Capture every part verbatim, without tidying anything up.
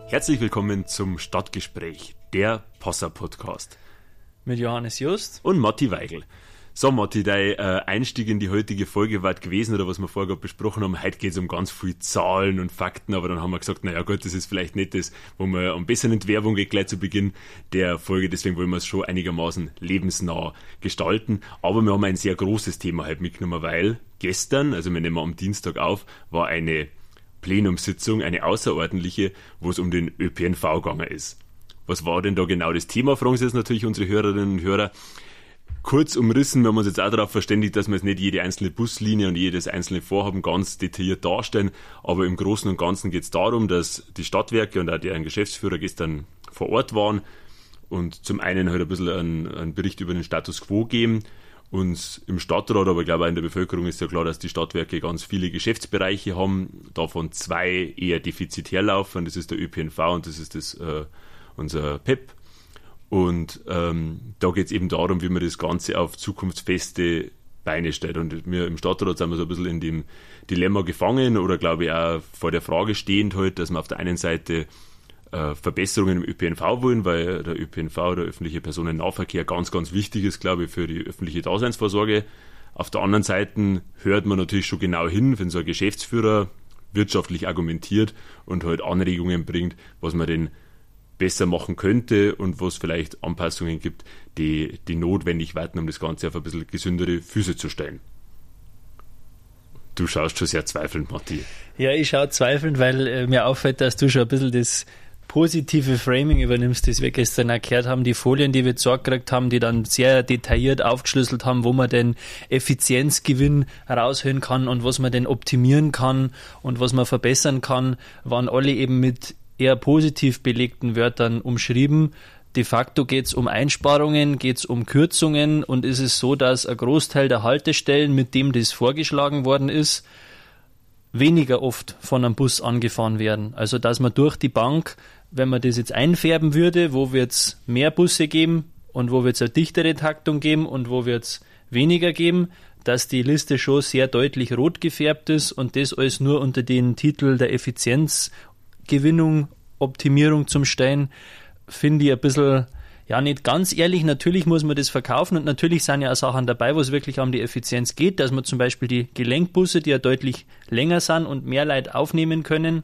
Herzlich willkommen zum Stadtgespräch, der Possa-Podcast. Mit Johannes Just und Matti Weigl. So Matti, dein äh, Einstieg in die heutige Folge war gewesen, oder was wir vorher gerade besprochen haben, heute geht es um ganz viel Zahlen und Fakten, aber dann haben wir gesagt, naja gut, das ist vielleicht nicht das, wo wir am besten in die Werbung geht, gleich zu Beginn der Folge, deswegen wollen wir es schon einigermaßen lebensnah gestalten, aber wir haben ein sehr großes Thema heute mitgenommen, weil gestern, also wir nehmen am Dienstag auf, war eine Plenumssitzung, eine außerordentliche, wo es um den Ö P N V gegangen ist. Was war denn da genau das Thema, fragen Sie jetzt natürlich unsere Hörerinnen und Hörer. Kurz umrissen, wir haben uns jetzt auch darauf verständigt, dass wir jetzt nicht jede einzelne Buslinie und jedes einzelne Vorhaben ganz detailliert darstellen, aber im Großen und Ganzen geht es darum, dass die Stadtwerke und auch deren Geschäftsführer gestern vor Ort waren und zum einen halt ein bisschen einen, einen Bericht über den Status Quo geben. Und im Stadtrat, aber ich glaube auch in der Bevölkerung ist ja klar, dass die Stadtwerke ganz viele Geschäftsbereiche haben, davon zwei eher defizitär laufen, das ist der Ö P N V und das ist das, äh, unser P E P. Und ähm, da geht es eben darum, wie man das Ganze auf zukunftsfeste Beine stellt. Und wir im Stadtrat sind wir so ein bisschen in dem Dilemma gefangen oder glaube ich auch vor der Frage stehend halt, dass wir auf der einen Seite äh, Verbesserungen im Ö P N V wollen, weil der Ö P N V, der öffentliche Personennahverkehr, ganz, ganz wichtig ist, glaube ich, für die öffentliche Daseinsvorsorge. Auf der anderen Seite hört man natürlich schon genau hin, wenn so ein Geschäftsführer wirtschaftlich argumentiert und halt Anregungen bringt, was man denn besser machen könnte und wo es vielleicht Anpassungen gibt, die, die notwendig werden, um das Ganze auf ein bisschen gesündere Füße zu stellen. Du schaust schon sehr zweifelnd, Matti. Ja, ich schaue zweifelnd, weil äh, mir auffällt, dass du schon ein bisschen das positive Framing übernimmst, das wir gestern erklärt haben. Die Folien, die wir zurückgekriegt haben, die dann sehr detailliert aufgeschlüsselt haben, wo man den Effizienzgewinn raushören kann und was man denn optimieren kann und was man verbessern kann, waren alle eben mit eher positiv belegten Wörtern umschrieben. De facto geht es um Einsparungen, geht es um Kürzungen und ist es so, dass ein Großteil der Haltestellen, mit dem das vorgeschlagen worden ist, weniger oft von einem Bus angefahren werden. Also dass man durch die Bank, wenn man das jetzt einfärben würde, wo wird es mehr Busse geben und wo wird es eine dichtere Taktung geben und wo wird es weniger geben, dass die Liste schon sehr deutlich rot gefärbt ist und das alles nur unter den Titel der Effizienz Gewinnung, Optimierung zum Stellen, finde ich ein bisschen, ja, nicht ganz ehrlich. Natürlich muss man das verkaufen und natürlich sind ja auch Sachen dabei, wo es wirklich um die Effizienz geht, dass man zum Beispiel die Gelenkbusse, die ja deutlich länger sind und mehr Leute aufnehmen können,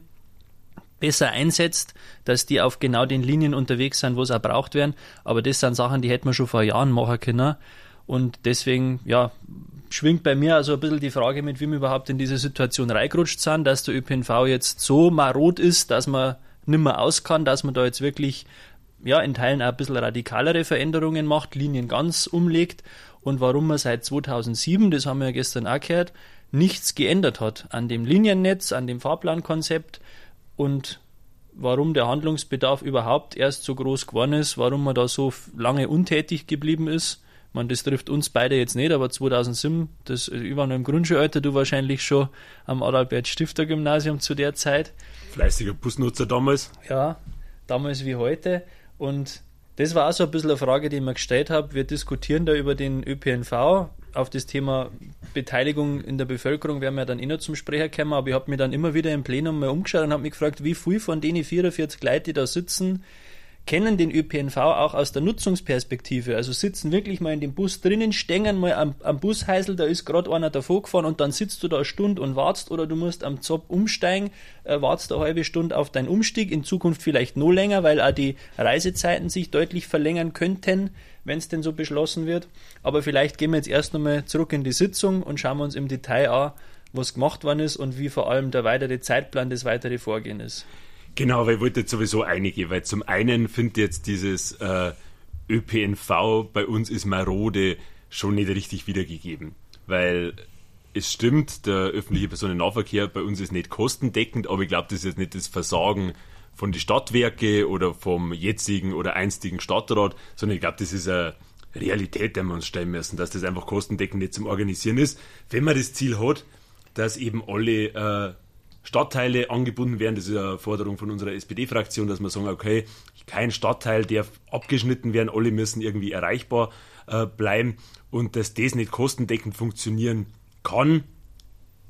besser einsetzt, dass die auf genau den Linien unterwegs sind, wo es auch braucht werden. Aber das sind Sachen, die hätte man schon vor Jahren machen können. Und deswegen, ja, schwingt bei mir also ein bisschen die Frage mit, wie wir überhaupt in diese Situation reingerutscht sind, dass der Ö P N V jetzt so marod ist, dass man nicht mehr aus kann, dass man da jetzt wirklich, ja, in Teilen auch ein bisschen radikalere Veränderungen macht, Linien ganz umlegt und warum man seit zweitausendsieben, das haben wir ja gestern auch gehört, nichts geändert hat an dem Liniennetz, an dem Fahrplankonzept und warum der Handlungsbedarf überhaupt erst so groß geworden ist, warum man da so lange untätig geblieben ist. Man, das trifft uns beide jetzt nicht, aber zweitausendsieben, das, ich war noch im Grundschulalter, du wahrscheinlich schon am Adalbert-Stifter-Gymnasium zu der Zeit. Fleißiger Busnutzer damals. Ja, damals wie heute. Und das war auch so ein bisschen eine Frage, die ich mir gestellt habe. Wir diskutieren da über den Ö P N V. Auf das Thema Beteiligung in der Bevölkerung werden wir dann eh noch zum Sprecher kommen, aber ich habe mir dann immer wieder im Plenum mal umgeschaut und habe mich gefragt, wie viel von denen vierundvierzig Leute, die da sitzen, kennen den Ö P N V auch aus der Nutzungsperspektive, also sitzen wirklich mal in dem Bus drinnen, stehen mal am, am Busheisel, da ist gerade einer davor gefahren und dann sitzt du da eine Stunde und wartest oder du musst am Zopp umsteigen, äh, wartest eine halbe Stunde auf deinen Umstieg, in Zukunft vielleicht noch länger, weil auch die Reisezeiten sich deutlich verlängern könnten, wenn es denn so beschlossen wird. Aber vielleicht gehen wir jetzt erst nochmal zurück in die Sitzung und schauen wir uns im Detail an, was gemacht worden ist und wie vor allem der weitere Zeitplan, das weitere Vorgehen ist. Genau, weil ich wollte jetzt sowieso einige, weil zum einen finde ich jetzt dieses äh, Ö P N V bei uns ist marode schon nicht richtig wiedergegeben, weil es stimmt, der öffentliche Personennahverkehr bei uns ist nicht kostendeckend, aber ich glaube, das ist jetzt nicht das Versagen von den Stadtwerke oder vom jetzigen oder einstigen Stadtrat, sondern ich glaube, das ist eine Realität, der wir uns stellen müssen, dass das einfach kostendeckend nicht zum Organisieren ist. Wenn man das Ziel hat, dass eben alle äh, Stadtteile angebunden werden, das ist eine Forderung von unserer S P D-Fraktion, dass wir sagen, okay, kein Stadtteil darf abgeschnitten werden, alle müssen irgendwie erreichbar äh, bleiben und dass das nicht kostendeckend funktionieren kann,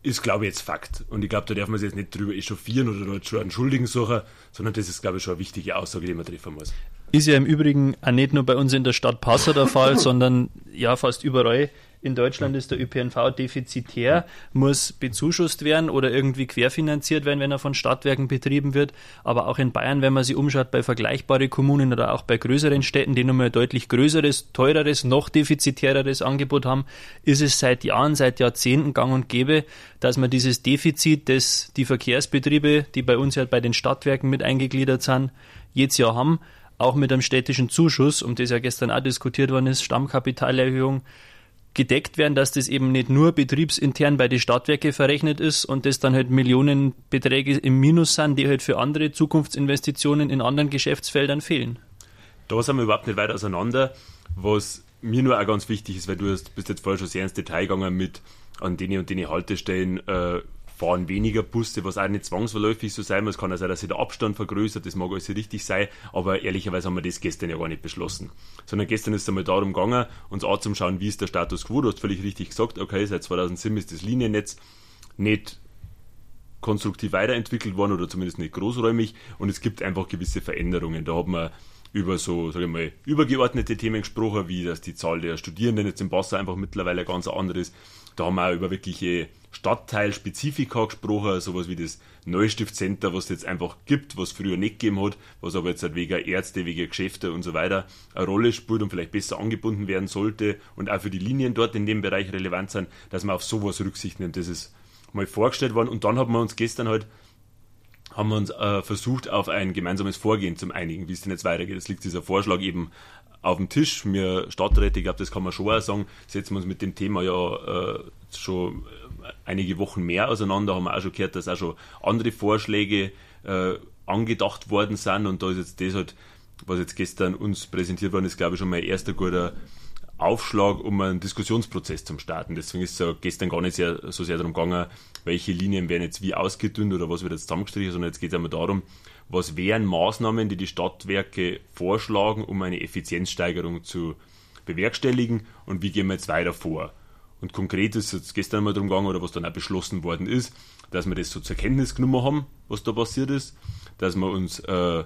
ist, glaube ich, jetzt Fakt. Und ich glaube, da darf man sich jetzt nicht drüber echauffieren oder dort schon einen Schuldigen suchen, sondern das ist, glaube ich, schon eine wichtige Aussage, die man treffen muss. Ist ja im Übrigen auch nicht nur bei uns in der Stadt Passau der Fall, sondern ja fast überall. In Deutschland ist der Ö P N V defizitär, muss bezuschusst werden oder irgendwie querfinanziert werden, wenn er von Stadtwerken betrieben wird. Aber auch in Bayern, wenn man sich umschaut, bei vergleichbaren Kommunen oder auch bei größeren Städten, die nochmal ein deutlich größeres, teureres, noch defizitäreres Angebot haben, ist es seit Jahren, seit Jahrzehnten gang und gäbe, dass man dieses Defizit, das die Verkehrsbetriebe, die bei uns ja bei den Stadtwerken mit eingegliedert sind, jedes Jahr haben, auch mit einem städtischen Zuschuss, um das ja gestern auch diskutiert worden ist, Stammkapitalerhöhung, gedeckt werden, dass das eben nicht nur betriebsintern bei den Stadtwerken verrechnet ist und das dann halt Millionenbeträge im Minus sind, die halt für andere Zukunftsinvestitionen in anderen Geschäftsfeldern fehlen. Da sind wir überhaupt nicht weit auseinander. Was mir nur auch ganz wichtig ist, weil du hast, bist jetzt vorher schon sehr ins Detail gegangen mit an denen und denen Haltestellen äh, fahren weniger Busse, was auch nicht zwangsläufig so sein muss. Kann auch sein, dass sich der Abstand vergrößert, das mag alles richtig sein, aber ehrlicherweise haben wir das gestern ja gar nicht beschlossen. Sondern gestern ist es einmal darum gegangen, uns anzuschauen, wie ist der Status quo. Du hast völlig richtig gesagt, okay, seit zweitausendsieben ist das Liniennetz nicht konstruktiv weiterentwickelt worden oder zumindest nicht großräumig und es gibt einfach gewisse Veränderungen. Da hat man über so, sage ich mal, übergeordnete Themen gesprochen, wie dass die Zahl der Studierenden jetzt im Passau einfach mittlerweile ganz anders ist. Da haben wir auch über wirkliche Stadtteilspezifika gesprochen, sowas wie das Neustiftcenter, was es jetzt einfach gibt, was es früher nicht gegeben hat, was aber jetzt halt wegen Ärzte, wegen Geschäfte und so weiter eine Rolle spielt und vielleicht besser angebunden werden sollte und auch für die Linien dort in dem Bereich relevant sind, dass man auf sowas Rücksicht nimmt. Das ist mal vorgestellt worden und dann haben wir uns gestern halt haben wir uns äh, versucht, auf ein gemeinsames Vorgehen zu einigen, wie es denn jetzt weitergeht. Es liegt dieser Vorschlag eben auf dem Tisch. Wir Stadträte, ich glaube, das kann man schon auch sagen, setzen wir uns mit dem Thema ja äh, schon einige Wochen mehr auseinander, haben wir auch schon gehört, dass auch schon andere Vorschläge äh, angedacht worden sind und da ist jetzt das halt, was jetzt gestern uns präsentiert worden ist, glaube ich, schon mal ein erster guter Aufschlag, um einen Diskussionsprozess zu starten. Deswegen ist es ja gestern gar nicht sehr, so sehr darum gegangen, welche Linien werden jetzt wie ausgedünnt oder was wird jetzt zusammengestrichen, sondern jetzt geht es einmal darum, was wären Maßnahmen, die die Stadtwerke vorschlagen, um eine Effizienzsteigerung zu bewerkstelligen und wie gehen wir jetzt weiter vor. Und konkret ist jetzt gestern einmal darum gegangen, oder was dann auch beschlossen worden ist, dass wir das so zur Kenntnis genommen haben, was da passiert ist, dass wir uns äh,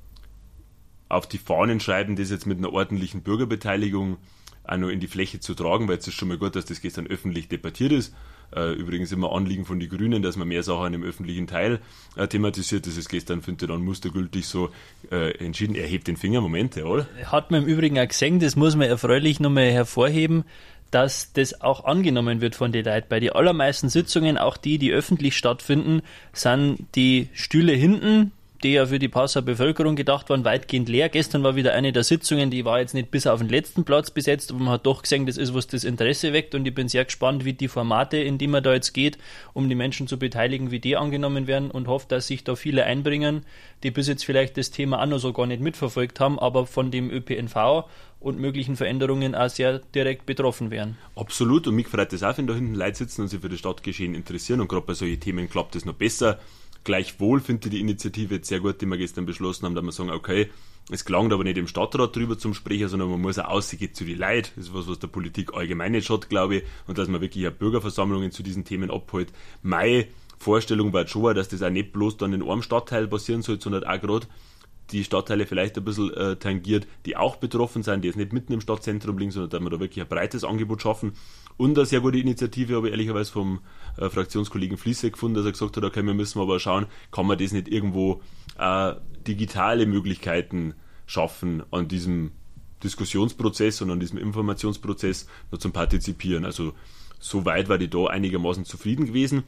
auf die Fahnen schreiben, das jetzt mit einer ordentlichen Bürgerbeteiligung auch noch in die Fläche zu tragen, weil es ist schon mal gut, dass das gestern öffentlich debattiert ist. Äh, übrigens immer Anliegen von den Grünen, dass man mehr Sachen im öffentlichen Teil äh, thematisiert. Das ist gestern, finde ich, dann mustergültig so äh, entschieden. Er hebt den Finger, Moment, jawohl. Hat man im Übrigen auch gesehen, das muss man erfreulich nochmal hervorheben, dass das auch angenommen wird von den Leuten. Bei den allermeisten Sitzungen, auch die, die öffentlich stattfinden, sind die Stühle hinten, die ja für die Passauer Bevölkerung gedacht waren, weitgehend leer. Gestern war wieder eine der Sitzungen, die war jetzt nicht bis auf den letzten Platz besetzt, aber man hat doch gesehen, das ist, was das Interesse weckt und ich bin sehr gespannt, wie die Formate, in die man da jetzt geht, um die Menschen zu beteiligen, wie die angenommen werden und hoffe, dass sich da viele einbringen, die bis jetzt vielleicht das Thema auch noch so gar nicht mitverfolgt haben, aber von dem Ö P N V und möglichen Veränderungen auch sehr direkt betroffen wären. Absolut, und mich freut das auch, wenn da hinten Leute sitzen und sich für das Stadtgeschehen interessieren und gerade bei solchen Themen klappt das noch besser. Gleichwohl finde ich die Initiative jetzt sehr gut, die wir gestern beschlossen haben, dass wir sagen, okay, es gelangt aber nicht im Stadtrat drüber zum Sprechen, sondern man muss auch rausgehen zu den Leuten. Das ist was, was der Politik allgemein nicht schadet, glaube ich, und dass man wirklich auch Bürgerversammlungen zu diesen Themen abholt. Meine Vorstellung war schon, dass das auch nicht bloß dann in einem Stadtteil passieren soll, sondern auch gerade die Stadtteile vielleicht ein bisschen äh, tangiert, die auch betroffen sind, die jetzt nicht mitten im Stadtzentrum liegen, sondern dass wir da wirklich ein breites Angebot schaffen. Und eine sehr gute Initiative habe ich ehrlicherweise vom äh, Fraktionskollegen Fließe gefunden, dass er gesagt hat, okay, wir müssen aber schauen, kann man das nicht irgendwo äh, digitale Möglichkeiten schaffen, an diesem Diskussionsprozess und an diesem Informationsprozess noch zum Partizipieren. Also so weit war ich da einigermaßen zufrieden gewesen.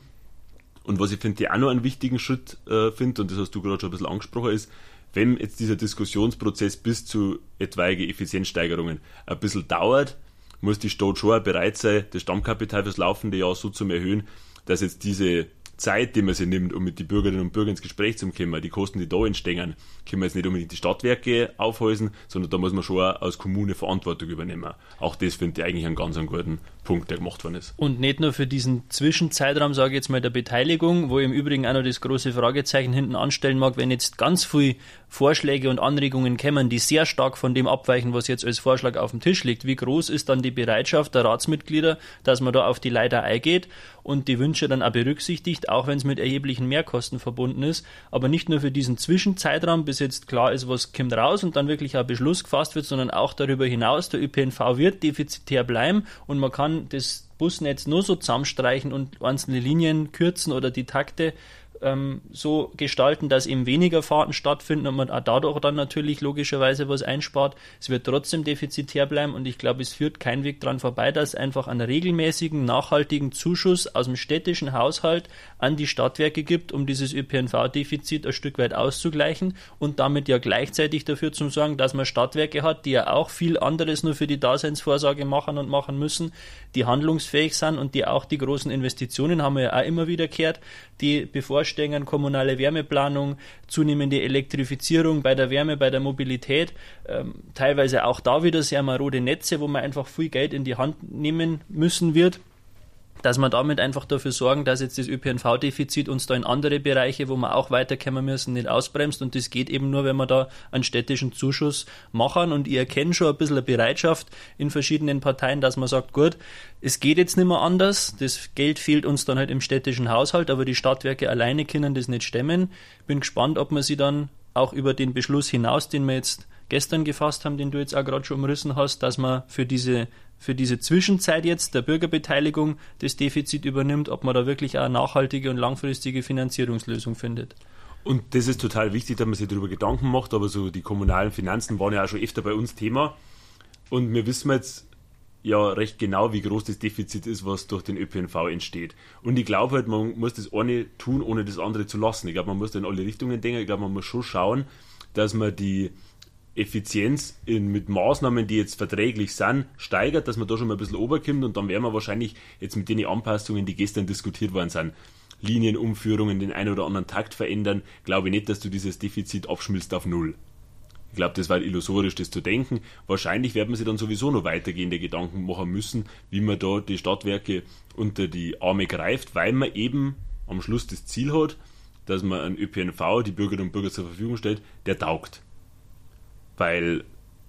Und was ich finde, die auch noch einen wichtigen Schritt äh, finde, und das hast du gerade schon ein bisschen angesprochen, ist, wenn jetzt dieser Diskussionsprozess bis zu etwaigen Effizienzsteigerungen ein bisschen dauert, muss die Stadt schon auch bereit sein, das Stammkapital fürs laufende Jahr so zu erhöhen, dass jetzt diese Zeit, die man sich nimmt, um mit den Bürgerinnen und Bürgern ins Gespräch zu kommen, die Kosten, die da entstehen, können wir jetzt nicht unbedingt die Stadtwerke aufhalsen, sondern da muss man schon auch als Kommune Verantwortung übernehmen. Auch das finde ich eigentlich einen ganz einen guten Punkt, der gemacht worden ist. Und nicht nur für diesen Zwischenzeitraum, sage ich jetzt mal, der Beteiligung, wo ich im Übrigen auch noch das große Fragezeichen hinten anstellen mag, wenn jetzt ganz viele Vorschläge und Anregungen kommen, die sehr stark von dem abweichen, was jetzt als Vorschlag auf dem Tisch liegt. Wie groß ist dann die Bereitschaft der Ratsmitglieder, dass man da auf die Leiter eingeht? und die Wünsche dann auch berücksichtigt, auch wenn es mit erheblichen Mehrkosten verbunden ist, aber nicht nur für diesen Zwischenzeitraum, bis jetzt klar ist, was kommt raus und dann wirklich ein Beschluss gefasst wird, sondern auch darüber hinaus, der Ö P N V wird defizitär bleiben und man kann das Busnetz nur so zusammenstreichen und einzelne Linien kürzen oder die Takte ähm, so gestalten, dass eben weniger Fahrten stattfinden und man auch dadurch dann natürlich logischerweise was einspart. Es wird trotzdem defizitär bleiben und ich glaube, es führt kein Weg dran vorbei, dass es einfach einen regelmäßigen, nachhaltigen Zuschuss aus dem städtischen Haushalt an die Stadtwerke gibt, um dieses Ö P N V-Defizit ein Stück weit auszugleichen und damit ja gleichzeitig dafür zu sorgen, dass man Stadtwerke hat, die ja auch viel anderes nur für die Daseinsvorsorge machen und machen müssen, die handlungsfähig sind und die auch die großen Investitionen, haben wir ja auch immer wieder gehört, die bevorstehen, kommunale Wärmeplanung, zunehmende Elektrifizierung bei der Wärme, bei der Mobilität, ähm, teilweise auch da wieder sehr marode Netze, wo man einfach viel Geld in die Hand nehmen müssen wird, dass man damit einfach dafür sorgen, dass jetzt das Ö P N V-Defizit uns da in andere Bereiche, wo wir auch weiterkommen müssen, nicht ausbremst und das geht eben nur, wenn wir da einen städtischen Zuschuss machen und ich erkenne schon ein bisschen eine Bereitschaft in verschiedenen Parteien, dass man sagt, gut, es geht jetzt nicht mehr anders, das Geld fehlt uns dann halt im städtischen Haushalt, aber die Stadtwerke alleine können das nicht stemmen. Bin gespannt, ob man sie dann auch über den Beschluss hinaus, den wir jetzt gestern gefasst haben, den du jetzt auch gerade schon umrissen hast, dass man für diese für diese Zwischenzeit jetzt der Bürgerbeteiligung das Defizit übernimmt, ob man da wirklich eine nachhaltige und langfristige Finanzierungslösung findet. Und das ist total wichtig, dass man sich darüber Gedanken macht, aber so die kommunalen Finanzen waren ja auch schon öfter bei uns Thema und wir wissen jetzt ja recht genau, wie groß das Defizit ist, was durch den Ö P N V entsteht. Und ich glaube halt, man muss das eine tun, ohne das andere zu lassen. Ich glaube, man muss da in alle Richtungen denken. Ich glaube, man muss schon schauen, dass man die Effizienz in, mit Maßnahmen, die jetzt verträglich sind, steigert, dass man da schon mal ein bisschen runterkommt und dann werden wir wahrscheinlich jetzt mit den Anpassungen, die gestern diskutiert worden sind, Linienumführungen, den einen oder anderen Takt verändern, glaube ich nicht, dass du dieses Defizit abschmilzt auf Null. Ich glaube, das war illusorisch, das zu denken. Wahrscheinlich werden wir sich dann sowieso noch weitergehende Gedanken machen müssen, wie man da die Stadtwerke unter die Arme greift, weil man eben am Schluss das Ziel hat, dass man einen Ö P N V, die Bürgerinnen und Bürger zur Verfügung stellt, der taugt. Weil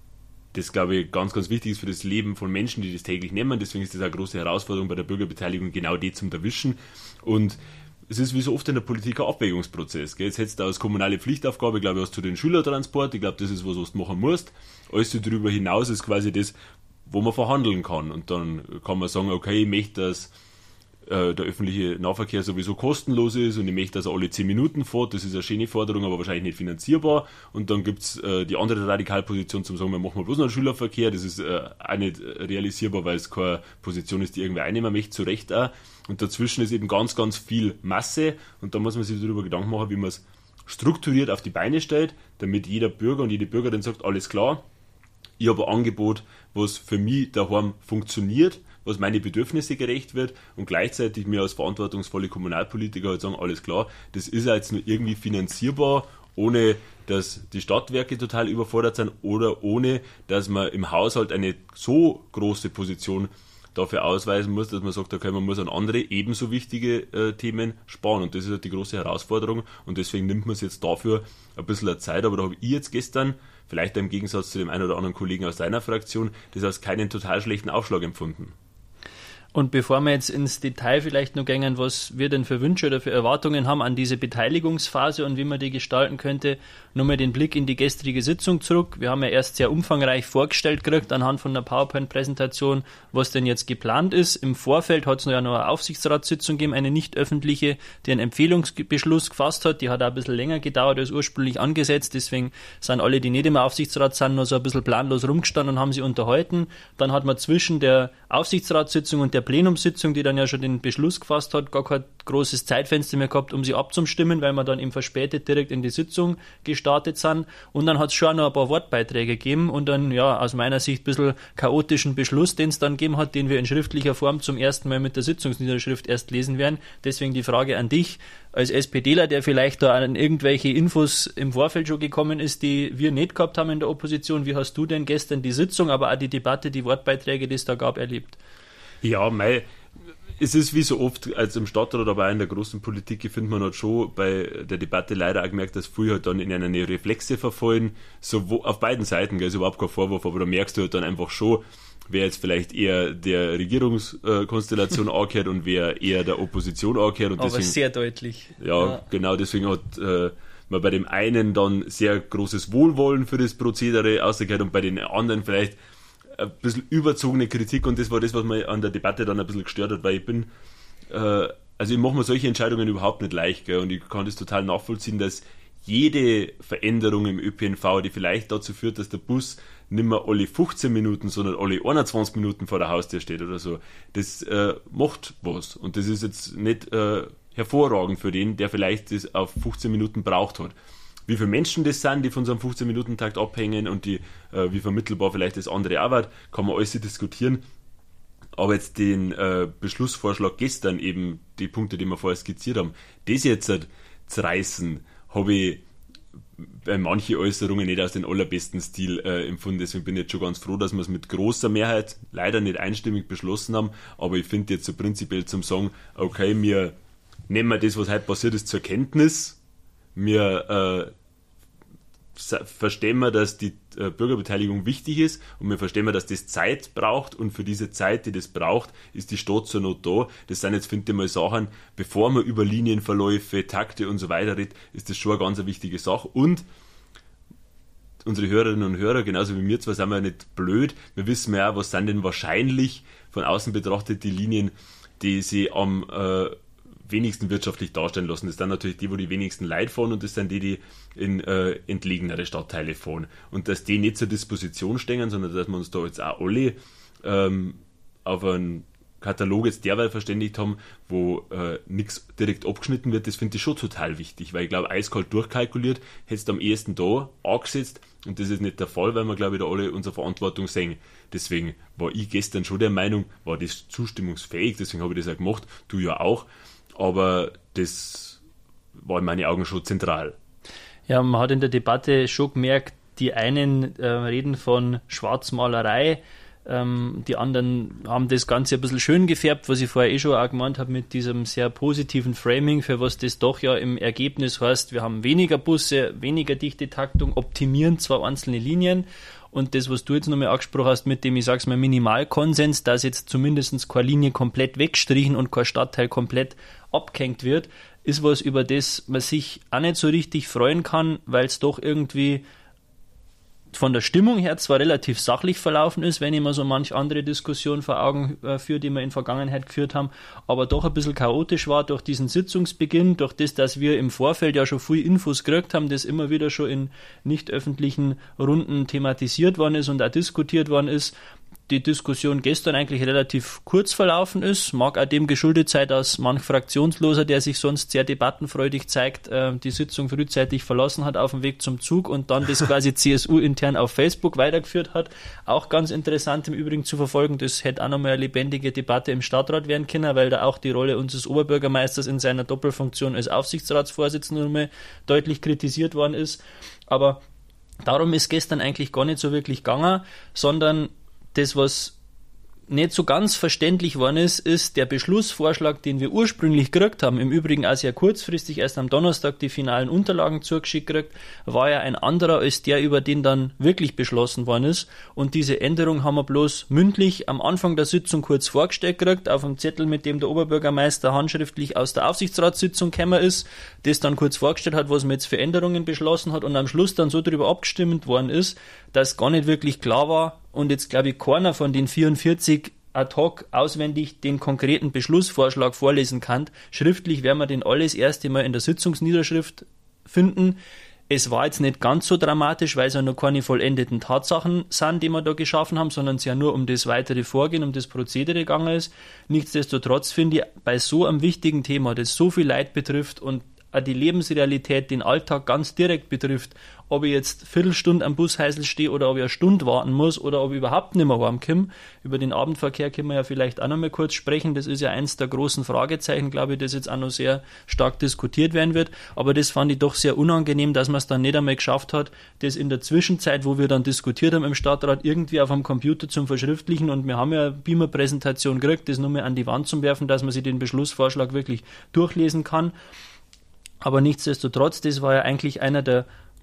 das, glaube ich, ganz, ganz wichtig ist für das Leben von Menschen, die das täglich nehmen. Deswegen ist das eine große Herausforderung bei der Bürgerbeteiligung, genau die zum Erwischen. Und es ist wie so oft in der Politik ein Abwägungsprozess. Gell? Jetzt hättest du als kommunale Pflichtaufgabe, glaube ich, hast du den Schülertransport. Ich glaube, das ist was, was du machen musst. Alles darüber hinaus ist quasi das, wo man verhandeln kann. Und dann kann man sagen, okay, ich möchte, dass äh, der öffentliche Nahverkehr sowieso kostenlos ist und ich möchte, dass er alle zehn Minuten fährt. Das ist eine schöne Forderung, aber wahrscheinlich nicht finanzierbar. Und dann gibt es äh, die andere Radikalposition zum sagen, wir machen mal bloß noch einen Schülerverkehr. Das ist äh, auch nicht realisierbar, weil es keine Position ist, die irgendwer einnehmen möchte, zu Recht auch. Und dazwischen ist eben ganz, ganz viel Masse und da muss man sich darüber Gedanken machen, wie man es strukturiert auf die Beine stellt, damit jeder Bürger und jede Bürgerin sagt, alles klar, ich habe ein Angebot, was für mich daheim funktioniert, was meine Bedürfnisse gerecht wird und gleichzeitig mir als verantwortungsvolle Kommunalpolitiker halt sagen, alles klar, das ist jetzt nur irgendwie finanzierbar, ohne dass die Stadtwerke total überfordert sind oder ohne, dass man im Haushalt eine so große Position dafür ausweisen muss, dass man sagt, okay, man muss an andere ebenso wichtige äh, Themen sparen und das ist halt die große Herausforderung und deswegen nimmt man es jetzt dafür ein bisschen Zeit, aber da habe ich jetzt gestern, vielleicht im Gegensatz zu dem einen oder anderen Kollegen aus deiner Fraktion, das als keinen total schlechten Aufschlag empfunden. Und bevor wir jetzt ins Detail vielleicht noch gehen, was wir denn für Wünsche oder für Erwartungen haben an diese Beteiligungsphase und wie man die gestalten könnte, nochmal den Blick in die gestrige Sitzung zurück. Wir haben ja erst sehr umfangreich vorgestellt gekriegt anhand von der PowerPoint-Präsentation, was denn jetzt geplant ist. Im Vorfeld hat es noch ja noch eine Aufsichtsratssitzung gegeben, eine nicht öffentliche, die einen Empfehlungsbeschluss gefasst hat. Die hat auch ein bisschen länger gedauert als ursprünglich angesetzt. Deswegen sind alle, die nicht im Aufsichtsrat sind, noch so ein bisschen planlos rumgestanden und haben sie unterhalten. Dann hat man zwischen der Aufsichtsratssitzung und der Plenumssitzung, die dann ja schon den Beschluss gefasst hat, gar kein großes Zeitfenster mehr gehabt, um sie abzustimmen, weil wir dann eben verspätet direkt in die Sitzung gestartet sind. Und dann hat es schon noch ein paar Wortbeiträge gegeben und dann, ja, aus meiner Sicht ein bisschen chaotischen Beschluss, den es dann gegeben hat, den wir in schriftlicher Form zum ersten Mal mit der Sitzungsniederschrift erst lesen werden. Deswegen die Frage an dich als SPDler, der vielleicht da an irgendwelche Infos im Vorfeld schon gekommen ist, die wir nicht gehabt haben in der Opposition. Wie hast du denn gestern die Sitzung, aber auch die Debatte, die Wortbeiträge, die es da gab, erlebt? Ja, mei, es ist wie so oft, als im Stadtrat oder auch in der großen Politik, findet man halt schon bei der Debatte leider auch gemerkt, dass viele halt dann in eine Reflexe verfallen, so wo, auf beiden Seiten, gell, ist überhaupt kein Vorwurf, aber da merkst du halt dann einfach schon, wer jetzt vielleicht eher der Regierungskonstellation äh, angehört und wer eher der Opposition angehört. Und aber deswegen, sehr deutlich. Ja, ja. genau, deswegen hat äh, man bei dem einen dann sehr großes Wohlwollen für das Prozedere ausgehört und bei den anderen vielleicht ein bisschen überzogene Kritik, und das war das, was mir an der Debatte dann ein bisschen gestört hat, weil ich bin, äh, also ich mache mir solche Entscheidungen überhaupt nicht leicht, gell, und ich kann das total nachvollziehen, dass jede Veränderung im Ö P N V, die vielleicht dazu führt, dass der Bus nicht mehr alle fünfzehn Minuten, sondern alle einundzwanzig Minuten vor der Haustür steht oder so, das äh, macht was, und das ist jetzt nicht äh, hervorragend für den, der vielleicht das auf fünfzehn Minuten braucht hat. Wie viele Menschen das sind, die von so einem fünfzehn-Minuten-Takt abhängen und die, äh, wie vermittelbar vielleicht das andere auch wird, kann man alles diskutieren. Aber jetzt den äh, Beschlussvorschlag gestern, eben die Punkte, die wir vorher skizziert haben, das jetzt halt zu reißen, habe ich bei manchen Äußerungen nicht aus dem allerbesten Stil äh, empfunden. Deswegen bin ich jetzt schon ganz froh, dass wir es mit großer Mehrheit leider nicht einstimmig beschlossen haben. Aber ich finde jetzt so prinzipiell zum sagen, okay, wir nehmen wir das, was heute passiert ist, zur Kenntnis. Wir äh, verstehen wir, dass die äh, Bürgerbeteiligung wichtig ist, und wir verstehen wir, dass das Zeit braucht, und für diese Zeit, die das braucht, ist die Stadt zur Not da. Das sind jetzt, finde ich mal, Sachen, bevor man über Linienverläufe, Takte und so weiter redet, ist das schon eine ganz wichtige Sache. Und unsere Hörerinnen und Hörer, genauso wie wir zwar, sind wir nicht blöd, wir wissen ja auch, was sind denn wahrscheinlich von außen betrachtet die Linien, die sie am äh, wenigsten wirtschaftlich darstellen lassen. Das sind natürlich die, wo die wenigsten Leute fahren, und das sind die, die in äh, entlegenere Stadtteile fahren. Und dass die nicht zur Disposition stehen, sondern dass wir uns da jetzt auch alle ähm, auf einen Katalog jetzt derweil verständigt haben, wo äh, nichts direkt abgeschnitten wird, das finde ich schon total wichtig, weil ich glaube, eiskalt durchkalkuliert, hättest du am ehesten da angesetzt, und das ist nicht der Fall, weil wir, glaube ich, da alle unsere Verantwortung sehen. Deswegen war ich gestern schon der Meinung, war das zustimmungsfähig, deswegen habe ich das auch gemacht, du ja auch. Aber das war in meinen Augen schon zentral. Ja, man hat in der Debatte schon gemerkt, die einen äh, reden von Schwarzmalerei, ähm, die anderen haben das Ganze ein bisschen schön gefärbt, was ich vorher eh schon auch gemeint habe, mit diesem sehr positiven Framing, für was das doch ja im Ergebnis heißt, wir haben weniger Busse, weniger dichte Taktung, optimieren zwar einzelne Linien. Und das, was du jetzt nochmal angesprochen hast, mit dem, ich sag's mal, Minimalkonsens, dass jetzt zumindest keine Linie komplett weggestrichen und kein Stadtteil komplett abgehängt wird, ist was, über das man sich auch nicht so richtig freuen kann, weil es doch irgendwie von der Stimmung her zwar relativ sachlich verlaufen ist, wenn ich mir so manch andere Diskussion vor Augen äh, führe, die wir in Vergangenheit geführt haben, aber doch ein bisschen chaotisch war durch diesen Sitzungsbeginn, durch das, dass wir im Vorfeld ja schon viel Infos gekriegt haben, das immer wieder schon in nicht öffentlichen Runden thematisiert worden ist und auch diskutiert worden ist. Die Diskussion gestern eigentlich relativ kurz verlaufen ist, mag auch dem geschuldet sein, dass manch Fraktionsloser, der sich sonst sehr debattenfreudig zeigt, äh, die Sitzung frühzeitig verlassen hat auf dem Weg zum Zug und dann das quasi C S U-intern auf Facebook weitergeführt hat. Auch ganz interessant im Übrigen zu verfolgen, das hätte auch nochmal eine lebendige Debatte im Stadtrat werden können, weil da auch die Rolle unseres Oberbürgermeisters in seiner Doppelfunktion als Aufsichtsratsvorsitzender nochmal deutlich kritisiert worden ist. Aber darum ist gestern eigentlich gar nicht so wirklich gegangen, sondern das, was nicht so ganz verständlich worden ist, ist der Beschlussvorschlag, den wir ursprünglich gekriegt haben, im Übrigen auch sehr kurzfristig, erst am Donnerstag die finalen Unterlagen zugeschickt gekriegt, war ja ein anderer als der, über den dann wirklich beschlossen worden ist. Und diese Änderung haben wir bloß mündlich am Anfang der Sitzung kurz vorgestellt gekriegt, auf einem Zettel, mit dem der Oberbürgermeister handschriftlich aus der Aufsichtsratssitzung gekommen ist, das dann kurz vorgestellt hat, was man jetzt für Änderungen beschlossen hat und am Schluss dann so darüber abgestimmt worden ist, dass gar nicht wirklich klar war, und jetzt glaube ich keiner von den vierundvierzig ad hoc auswendig den konkreten Beschlussvorschlag vorlesen kann. Schriftlich werden wir den alles erste Mal in der Sitzungsniederschrift finden. Es war jetzt nicht ganz so dramatisch, weil es ja noch keine vollendeten Tatsachen sind, die wir da geschaffen haben, sondern es ja nur um das weitere Vorgehen, um das Prozedere gegangen ist. Nichtsdestotrotz finde ich, bei so einem wichtigen Thema, das so viel Leid betrifft und auch die Lebensrealität, den Alltag ganz direkt betrifft, ob ich jetzt Viertelstunde am Busheisel stehe oder ob ich eine Stunde warten muss oder ob ich überhaupt nicht mehr heimkomme. Über den Abendverkehr können wir ja vielleicht auch noch mal kurz sprechen. Das ist ja eins der großen Fragezeichen, glaube ich, das jetzt auch noch sehr stark diskutiert werden wird. Aber das fand ich doch sehr unangenehm, dass man es dann nicht einmal geschafft hat, das in der Zwischenzeit, wo wir dann diskutiert haben im Stadtrat, irgendwie auf einem Computer zum Verschriftlichen, und wir haben ja eine Beamer-Präsentation gekriegt, das nur mal an die Wand zu werfen, dass man sich den Beschlussvorschlag wirklich durchlesen kann. Aber nichtsdestotrotz, das war ja eigentlich einer der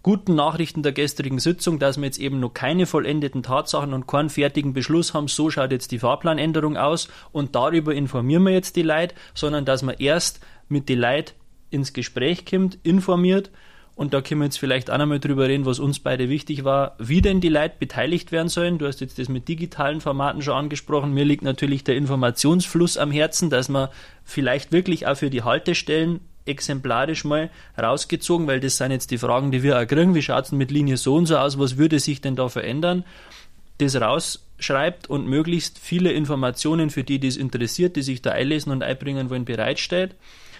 guten Nachrichten der gestrigen Sitzung, dass wir jetzt eben noch keine vollendeten Tatsachen und keinen fertigen Beschluss haben, so schaut jetzt die Fahrplanänderung aus und darüber informieren wir jetzt die Leute, sondern dass man erst mit den Leuten ins Gespräch kommt, informiert. Und da können wir jetzt vielleicht auch einmal drüber reden, was uns beide wichtig war, wie denn die Leute beteiligt werden sollen. Du hast jetzt das mit digitalen Formaten schon angesprochen. Mir liegt natürlich der Informationsfluss am Herzen, dass man vielleicht wirklich auch für die Haltestellen exemplarisch mal rausgezogen, weil das sind jetzt die Fragen, die wir auch kriegen. Wie schaut es denn mit Linie so und so aus? Was würde sich denn da verändern? Das rausschreibt und möglichst viele Informationen für die, die es interessiert, die sich da einlesen und einbringen wollen, bereitstellt.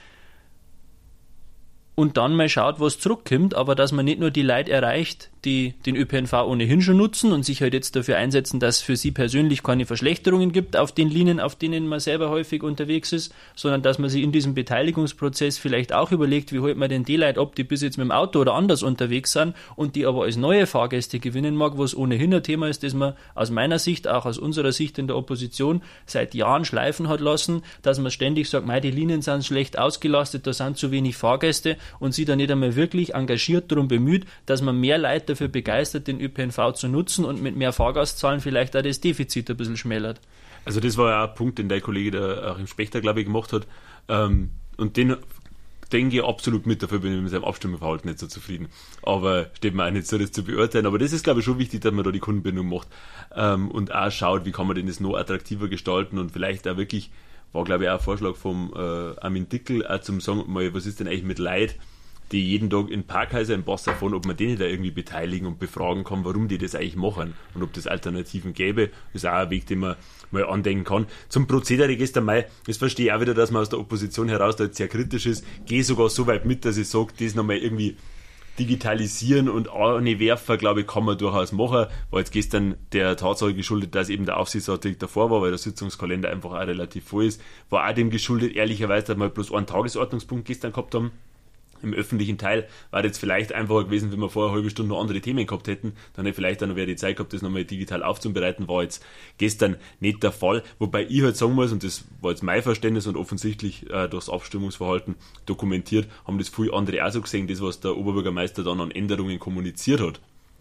Und dann mal schaut, was zurückkommt, aber dass man nicht nur die Leute erreicht, die den Ö P N V ohnehin schon nutzen und sich halt jetzt dafür einsetzen, dass es für sie persönlich keine Verschlechterungen gibt auf den Linien, auf denen man selber häufig unterwegs ist, sondern dass man sich in diesem Beteiligungsprozess vielleicht auch überlegt, wie holt man denn die Leute ab, die bis jetzt mit dem Auto oder anders unterwegs sind und die aber als neue Fahrgäste gewinnen mag, was ohnehin ein Thema ist, das man aus meiner Sicht, auch aus unserer Sicht in der Opposition seit Jahren schleifen hat lassen, dass man ständig sagt, mei, die Linien sind schlecht ausgelastet, da sind zu wenig Fahrgäste und sich dann nicht einmal wirklich engagiert darum bemüht, dass man mehr Leute dafür begeistert, den Ö P N V zu nutzen und mit mehr Fahrgastzahlen vielleicht auch das Defizit ein bisschen schmälert. Also das war ja auch ein Punkt, den der Kollege der Achim Spechter, glaube ich, gemacht hat. Ähm, und den denke ich absolut mit, dafür bin ich mit seinem Abstimmungsverhalten nicht so zufrieden. Aber steht mir auch nicht so, das zu beurteilen. Aber das ist, glaube ich, schon wichtig, dass man da die Kundenbindung macht ähm, und auch schaut, wie kann man denn das noch attraktiver gestalten und vielleicht auch wirklich, war glaube ich auch ein Vorschlag vom äh, Armin Dickel, auch zum sagen, mal, was ist denn eigentlich mit Leid, die jeden Tag in Parkhäuser im Pass davon, ob man denen da irgendwie beteiligen und befragen kann, warum die das eigentlich machen und ob das Alternativen gäbe, ist auch ein Weg, den man mal andenken kann. Zum Prozedere gestern Mai, das verstehe ich auch wieder, dass man aus der Opposition heraus da jetzt sehr kritisch ist, gehe sogar so weit mit, dass ich sage, das nochmal irgendwie digitalisieren und eine werfen, glaube ich, kann man durchaus machen. War jetzt gestern der Tatsache geschuldet, dass eben der Aufsichtsrat direkt davor war, weil der Sitzungskalender einfach auch relativ voll ist. War auch dem geschuldet, ehrlicherweise, dass wir bloß einen Tagesordnungspunkt gestern gehabt haben. Im öffentlichen Teil war das vielleicht einfacher gewesen, wenn wir vorher eine halbe Stunde noch andere Themen gehabt hätten. Dann hätte vielleicht dann noch die Zeit gehabt, das nochmal digital aufzubereiten. War jetzt gestern nicht der Fall. Wobei ich halt sagen muss, und das war jetzt mein Verständnis und offensichtlich äh, durchs Abstimmungsverhalten dokumentiert, haben das viele andere auch so gesehen, das, was der Oberbürgermeister dann an Änderungen kommuniziert hat,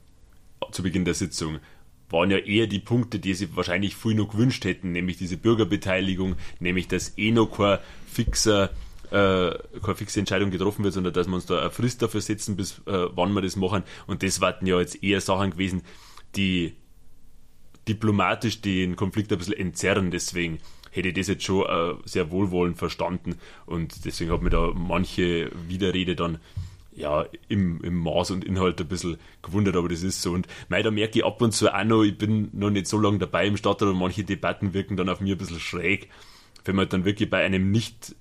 zu Beginn der Sitzung, waren ja eher die Punkte, die sie wahrscheinlich viel noch gewünscht hätten, nämlich diese Bürgerbeteiligung, nämlich dass eh noch kein fixer Äh, keine fixe Entscheidung getroffen wird, sondern dass wir uns da eine Frist dafür setzen, bis äh, wann wir das machen. Und das waren ja jetzt eher Sachen gewesen, die diplomatisch den Konflikt ein bisschen entzerren. Deswegen hätte ich das jetzt schon äh, sehr wohlwollend verstanden. Und deswegen hat mir da manche Widerrede dann ja im, im Maß und Inhalt ein bisschen gewundert, aber das ist so. Und mei, da merke ich ab und zu auch noch, ich bin noch nicht so lange dabei im Stadtrat und manche Debatten wirken dann auf mir ein bisschen schräg, wenn man dann wirklich bei einem nicht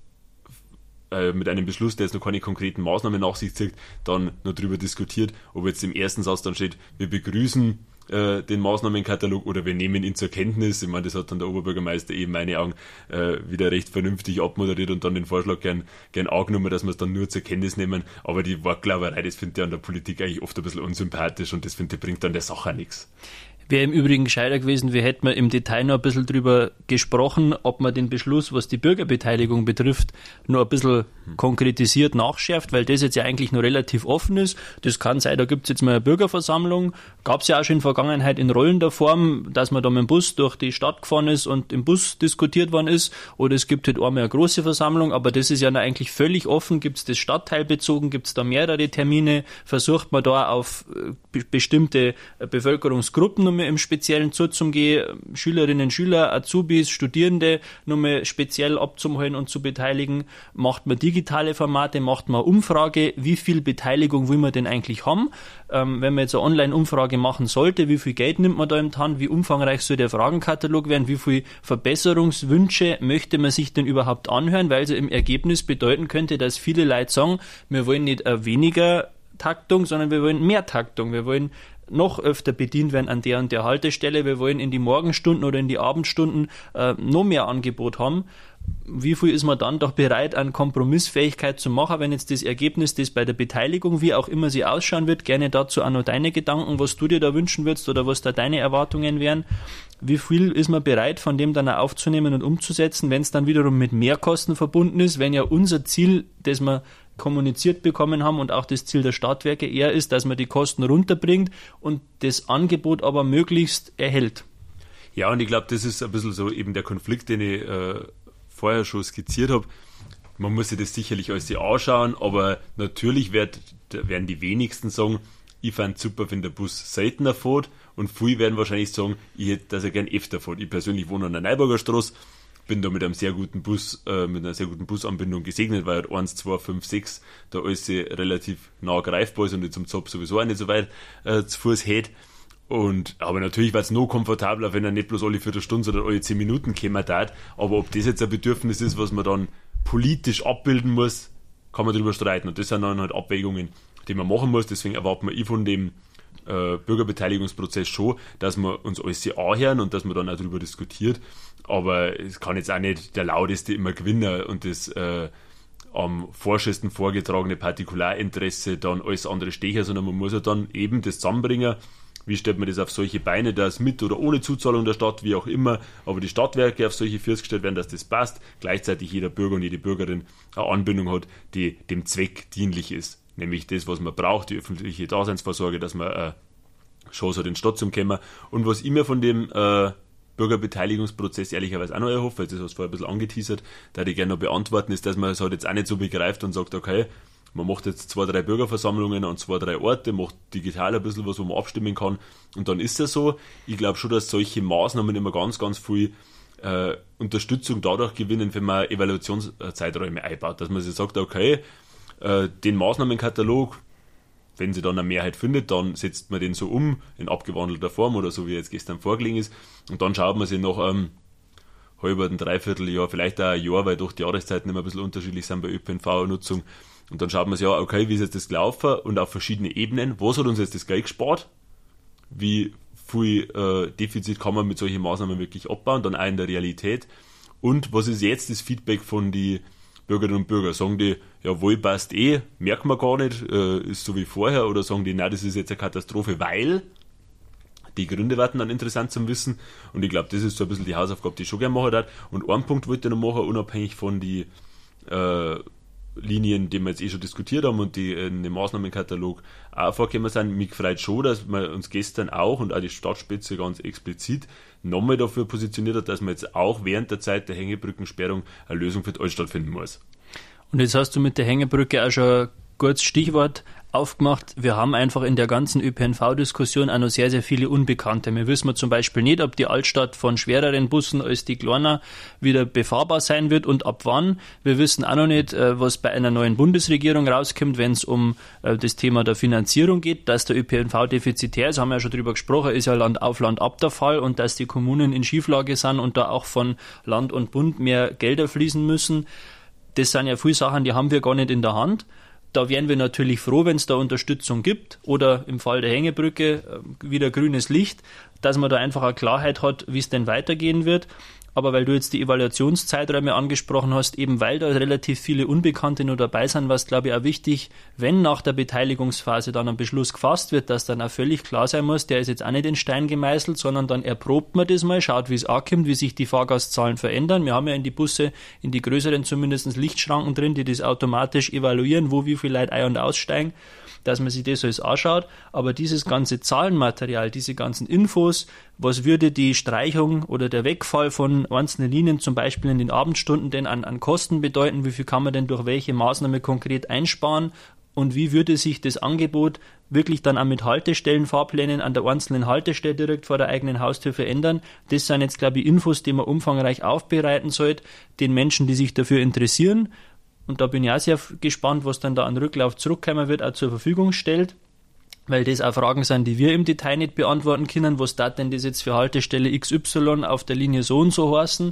mit einem Beschluss, der jetzt noch keine konkreten Maßnahmen nach sich zieht, dann noch darüber diskutiert, ob jetzt im ersten Satz dann steht, wir begrüßen äh, den Maßnahmenkatalog oder wir nehmen ihn zur Kenntnis. Ich meine, das hat dann der Oberbürgermeister eben meine Augen äh, wieder recht vernünftig abmoderiert und dann den Vorschlag gern, gern angenommen, dass wir es dann nur zur Kenntnis nehmen. Aber die Wortglauberei, das finde ich an der Politik eigentlich oft ein bisschen unsympathisch und das finde ich bringt dann der Sache nichts. Wäre im Übrigen gescheiter gewesen, wir hätten im Detail noch ein bisschen drüber gesprochen, ob man den Beschluss, was die Bürgerbeteiligung betrifft, noch ein bisschen konkretisiert nachschärft, weil das jetzt ja eigentlich noch relativ offen ist. Das kann sein, da gibt es jetzt mal eine Bürgerversammlung. Gab es ja auch schon in der Vergangenheit in rollender Form, dass man da mit dem Bus durch die Stadt gefahren ist und im Bus diskutiert worden ist. Oder es gibt halt einmal eine große Versammlung, aber das ist ja noch eigentlich völlig offen. Gibt es das stadtteilbezogen, gibt es da mehrere Termine? Versucht man da auf be- bestimmte Bevölkerungsgruppen noch im Speziellen zuzugehen, Schülerinnen, Schüler, Azubis, Studierende nochmal speziell abzuholen und zu beteiligen. Macht man digitale Formate, macht man Umfrage, wie viel Beteiligung will man denn eigentlich haben? Ähm, wenn man jetzt eine Online-Umfrage machen sollte, wie viel Geld nimmt man da im Hand? Wie umfangreich soll der Fragenkatalog werden? Wie viel Verbesserungswünsche möchte man sich denn überhaupt anhören? Weil es im Ergebnis bedeuten könnte, dass viele Leute sagen, wir wollen nicht eine weniger Taktung, sondern wir wollen mehr Taktung. Wir wollen noch öfter bedient werden an der und der Haltestelle. Wir wollen in die Morgenstunden oder in die Abendstunden äh, noch mehr Angebot haben. Wie viel ist man dann doch bereit, an Kompromissfähigkeit zu machen, wenn jetzt das Ergebnis, das bei der Beteiligung, wie auch immer sie ausschauen wird, gerne dazu auch noch deine Gedanken, was du dir da wünschen würdest oder was da deine Erwartungen wären. Wie viel ist man bereit, von dem dann auch aufzunehmen und umzusetzen, wenn es dann wiederum mit Mehrkosten verbunden ist, wenn ja unser Ziel, das wir kommuniziert bekommen haben und auch das Ziel der Stadtwerke eher ist, dass man die Kosten runterbringt und das Angebot aber möglichst erhält. Ja, und ich glaube, das ist ein bisschen so eben der Konflikt, den ich äh, vorher schon skizziert habe. Man muss sich das sicherlich alles anschauen, aber natürlich wird, werden die wenigsten sagen, ich fand super, wenn der Bus seltener fährt, und viele werden wahrscheinlich sagen, ich hätte, dass er gern öfter fährt. Ich persönlich wohne an der Neuburger Straße, bin da mit einem sehr guten Bus, äh, mit einer sehr guten Busanbindung gesegnet, weil halt eins, zwei, fünf, sechs da alles relativ nah greifbar ist und jetzt zum Zop sowieso auch nicht so weit äh, zu Fuß hält. Und, aber natürlich war es noch komfortabler, wenn er nicht bloß alle Viertelstunde, sondern alle zehn Minuten käme tat. Aber ob das jetzt ein Bedürfnis ist, was man dann politisch abbilden muss, kann man darüber streiten. Und das sind dann halt Abwägungen, die man machen muss. Deswegen erwarten wir von dem äh, Bürgerbeteiligungsprozess schon, dass wir uns alles anhören und dass man dann auch darüber diskutiert. Aber es kann jetzt auch nicht der Lauteste immer gewinnen und das äh, am vorschesten vorgetragene Partikularinteresse dann alles andere stechen, sondern man muss ja dann eben das zusammenbringen. Wie stellt man das auf solche Beine, dass mit oder ohne Zuzahlung der Stadt, wie auch immer, aber die Stadtwerke auf solche Füße gestellt werden, dass das passt, gleichzeitig jeder Bürger und jede Bürgerin eine Anbindung hat, die dem Zweck dienlich ist. Nämlich das, was man braucht, die öffentliche Daseinsvorsorge, dass man eine Chance hat, in die Stadt zu kommen. Und was ich mir von dem äh, Bürgerbeteiligungsprozess ehrlicherweise auch noch erhoffe, weil das hast du vorher ein bisschen angeteasert, da ich gerne noch beantworten, ist, dass man es halt jetzt auch nicht so begreift und sagt, okay, man macht jetzt zwei, drei Bürgerversammlungen an zwei, drei Orte, macht digital ein bisschen was, wo man abstimmen kann, und dann ist es so. Ich glaube schon, dass solche Maßnahmen immer ganz, ganz viel äh, Unterstützung dadurch gewinnen, wenn man Evaluationszeiträume einbaut, dass man sich sagt, okay, äh, den Maßnahmenkatalog, wenn sie dann eine Mehrheit findet, dann setzt man den so um in abgewandelter Form oder so, wie jetzt gestern vorgelegen ist, und dann schaut man sich nach einem halben, dreiviertel Jahr, vielleicht auch ein Jahr, weil doch die Jahreszeiten immer ein bisschen unterschiedlich sind bei Ö P N V-Nutzung, und dann schaut man sich ja, okay, wie ist jetzt das gelaufen und auf verschiedene Ebenen, was hat uns jetzt das Geld gespart, wie viel äh, Defizit kann man mit solchen Maßnahmen wirklich abbauen, dann auch in der Realität, und was ist jetzt das Feedback von den Bürgerinnen und Bürgern? Sagen die, ja, wohl passt eh, merkt man gar nicht, äh, ist so wie vorher, oder sagen die, nein, das ist jetzt eine Katastrophe, weil die Gründe werden dann interessant zum Wissen, und ich glaube, das ist so ein bisschen die Hausaufgabe, die ich schon gerne machen darf. Und einen Punkt wollte ich noch machen, unabhängig von den äh, Linien, die wir jetzt eh schon diskutiert haben und die in dem Maßnahmenkatalog auch vorgekommen sind. Mich freut schon, dass wir uns gestern auch und auch die Stadtspitze ganz explizit nochmal dafür positioniert hat, dass man jetzt auch während der Zeit der Hängebrückensperrung eine Lösung für die Altstadt finden muss. Und jetzt hast du mit der Hängebrücke auch schon ein kurzes Stichwort aufgemacht. Wir haben einfach in der ganzen Ö P N V-Diskussion auch noch sehr, sehr viele Unbekannte. Wir wissen zum Beispiel nicht, ob die Altstadt von schwereren Bussen als die kleiner wieder befahrbar sein wird und ab wann. Wir wissen auch noch nicht, was bei einer neuen Bundesregierung rauskommt, wenn es um das Thema der Finanzierung geht. Dass der Ö P N V defizitär ist, haben wir ja schon drüber gesprochen, ist ja Land auf Land ab der Fall, und dass die Kommunen in Schieflage sind und da auch von Land und Bund mehr Gelder fließen müssen. Das sind ja viele Sachen, die haben wir gar nicht in der Hand. Da wären wir natürlich froh, wenn es da Unterstützung gibt oder im Fall der Hängebrücke wieder grünes Licht, dass man da einfach eine Klarheit hat, wie es denn weitergehen wird. Aber weil du jetzt die Evaluationszeiträume angesprochen hast, eben weil da relativ viele Unbekannte nur dabei sind, war es, glaube ich, auch wichtig, wenn nach der Beteiligungsphase dann ein Beschluss gefasst wird, dass dann auch völlig klar sein muss, der ist jetzt auch nicht in Stein gemeißelt, sondern dann erprobt man das mal, schaut, wie es ankommt, wie sich die Fahrgastzahlen verändern. Wir haben ja in die Busse, in die größeren zumindest Lichtschranken drin, die das automatisch evaluieren, wo wie viele Leute ein- und aussteigen, dass man sich das alles anschaut. Aber dieses ganze Zahlenmaterial, diese ganzen Infos, was würde die Streichung oder der Wegfall von einzelnen Linien zum Beispiel in den Abendstunden denn an, an Kosten bedeuten, wie viel kann man denn durch welche Maßnahme konkret einsparen und wie würde sich das Angebot wirklich dann auch mit Haltestellen, Fahrplänen an der einzelnen Haltestelle direkt vor der eigenen Haustür verändern. Das sind jetzt, glaube ich, Infos, die man umfangreich aufbereiten sollte, den Menschen, die sich dafür interessieren. Und da bin ich auch sehr gespannt, was dann da an Rücklauf zurückkommen wird, auch zur Verfügung stellt, weil das auch Fragen sind, die wir im Detail nicht beantworten können. Was darf denn das jetzt für Haltestelle X Y auf der Linie so und so heißen?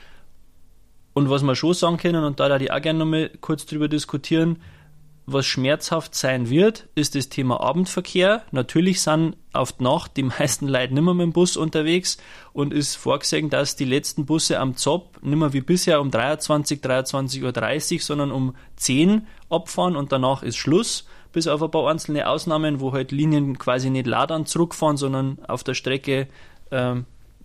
Und was wir schon sagen können, und da darf ich auch gerne nochmal kurz drüber diskutieren, was schmerzhaft sein wird, ist das Thema Abendverkehr. Natürlich sind auf die Nacht die meisten Leute nicht mehr mit dem Bus unterwegs und ist vorgesehen, dass die letzten Busse am Zopp nicht mehr wie bisher um dreiundzwanzig, dreiundzwanzig Uhr dreißig, sondern um zehn abfahren und danach ist Schluss. Bis auf ein paar einzelne Ausnahmen, wo halt Linien quasi nicht ladern zurückfahren, sondern auf der Strecke ähm,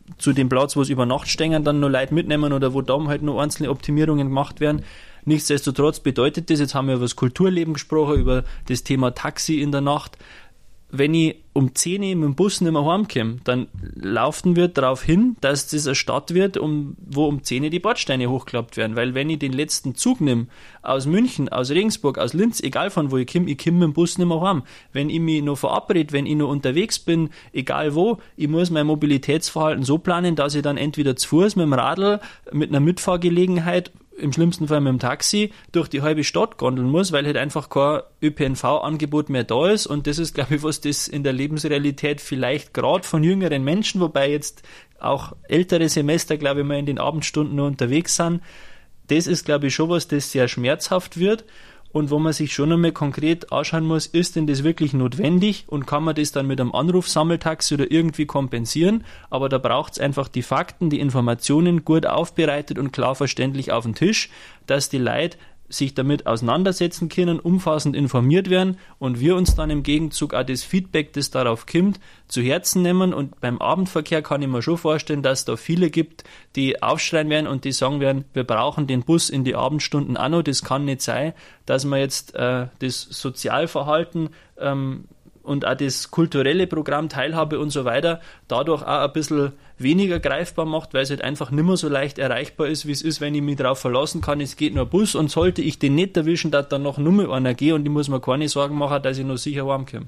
zu dem Platz, wo es über Nacht stehen, dann noch Leute mitnehmen oder wo da halt noch einzelne Optimierungen gemacht werden. Nichtsdestotrotz bedeutet das, jetzt haben wir über das Kulturleben gesprochen, über das Thema Taxi in der Nacht. Wenn ich um zehn Uhr mit dem Bus nicht mehr heimkomme, dann laufen wir darauf hin, dass das eine Stadt wird, um, wo um zehn Uhr die Bordsteine hochgeklappt werden. Weil wenn ich den letzten Zug nehme, aus München, aus Regensburg, aus Linz, egal von wo ich komme, ich komme mit dem Bus nicht mehr heim. Wenn ich mich noch verabrede, wenn ich noch unterwegs bin, egal wo, ich muss mein Mobilitätsverhalten so planen, dass ich dann entweder zu Fuß, mit dem Radl, mit einer Mitfahrgelegenheit, im schlimmsten Fall mit dem Taxi, durch die halbe Stadt gondeln muss, weil halt einfach kein Ö P N V-Angebot mehr da ist. Und das ist, glaube ich, was das in der Lebensrealität vielleicht gerade von jüngeren Menschen, wobei jetzt auch ältere Semester, glaube ich, mal in den Abendstunden nur unterwegs sind. Das ist, glaube ich, schon was, das sehr schmerzhaft wird. Und wo man sich schon einmal konkret anschauen muss, ist denn das wirklich notwendig und kann man das dann mit einem Anrufsammeltaxi oder irgendwie kompensieren? Aber da braucht es einfach die Fakten, die Informationen gut aufbereitet und klar verständlich auf den Tisch, dass die Leute sich damit auseinandersetzen können, umfassend informiert werden und wir uns dann im Gegenzug auch das Feedback, das darauf kommt, zu Herzen nehmen. Und beim Abendverkehr kann ich mir schon vorstellen, dass es da viele gibt, die aufschreien werden und die sagen werden, wir brauchen den Bus in die Abendstunden auch noch. Das kann nicht sein, dass man jetzt äh, das Sozialverhalten ähm, und auch das kulturelle Programm, Teilhabe und so weiter, dadurch auch ein bisschen weniger greifbar macht, weil es halt einfach nicht mehr so leicht erreichbar ist, wie es ist, wenn ich mich darauf verlassen kann, es geht nur ein Bus und sollte ich den nicht erwischen, dass dann noch nur mit einer gehen und ich muss mir keine Sorgen machen, dass ich noch sicher heimkomme.